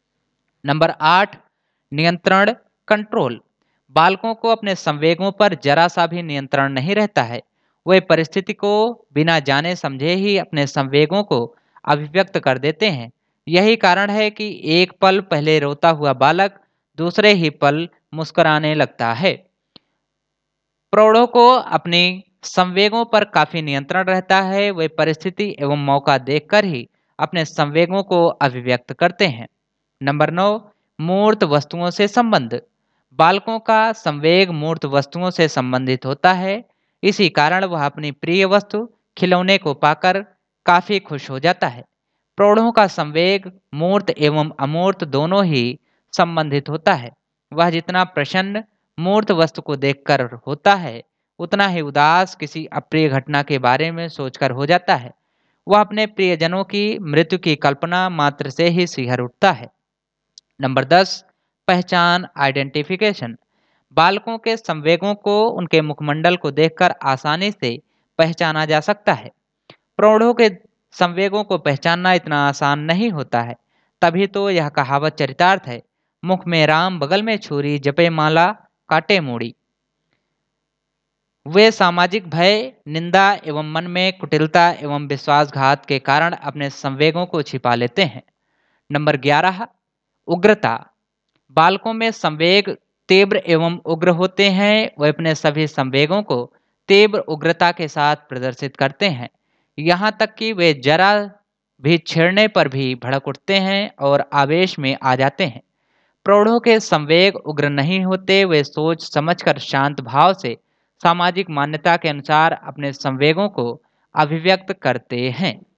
Speaker 2: नंबर आठ, नियंत्रण, कंट्रोल। बालकों को अपने संवेगों पर जरा सा भी नियंत्रण नहीं रहता है। वे परिस्थिति को बिना जाने समझे ही अपने संवेगों को अभिव्यक्त कर देते हैं। यही कारण है कि एक पल पहले रोता हुआ बालक दूसरे ही पल मुस्कुराने लगता है। प्रौढ़ों को अपनी संवेगों पर काफी नियंत्रण रहता है। वे परिस्थिति एवं मौका देखकर ही अपने संवेगों को अभिव्यक्त करते हैं। नंबर नौ, मूर्त वस्तुओं से संबंध। बालकों का संवेग मूर्त वस्तुओं से संबंधित होता है। इसी कारण वह अपनी प्रिय वस्तु खिलौने को पाकर काफी खुश हो जाता है। प्रौढ़ों का संवेग मूर्त एवं अमूर्त दोनों ही संबंधित होता है। वह जितना प्रसन्न मूर्त वस्तु को देखकर होता है, उतना ही उदास किसी अप्रिय घटना के बारे में सोचकर हो जाता है। वह अपने प्रियजनों की मृत्यु की कल्पना मात्र से ही सिहर उठता है। नंबर दस, पहचान, आइडेंटिफिकेशन। बालकों के संवेगों को उनके मुखमंडल को देखकर आसानी से पहचाना जा सकता है। प्रौढ़ों के संवेगों को पहचानना इतना आसान नहीं होता है। तभी तो यह कहावत चरितार्थ है, मुख में राम बगल में छुरी, जपे माला काटे मूड़ी। वे सामाजिक भय, निंदा एवं मन में कुटिलता एवं विश्वासघात के कारण अपने संवेगों को छिपा लेते हैं। नंबर ग्यारह, उग्रता। बालकों में संवेग तीव्र एवं उग्र होते हैं। वे अपने सभी संवेगों को तीव्र उग्रता के साथ प्रदर्शित करते हैं, यहाँ तक कि वे जरा भी छेड़ने पर भी भड़क उठते हैं और आवेश में आ जाते हैं। प्रौढ़ों के संवेग उग्र नहीं होते। वे सोच समझकर शांत भाव से सामाजिक मान्यता के अनुसार अपने संवेगों को अभिव्यक्त करते हैं।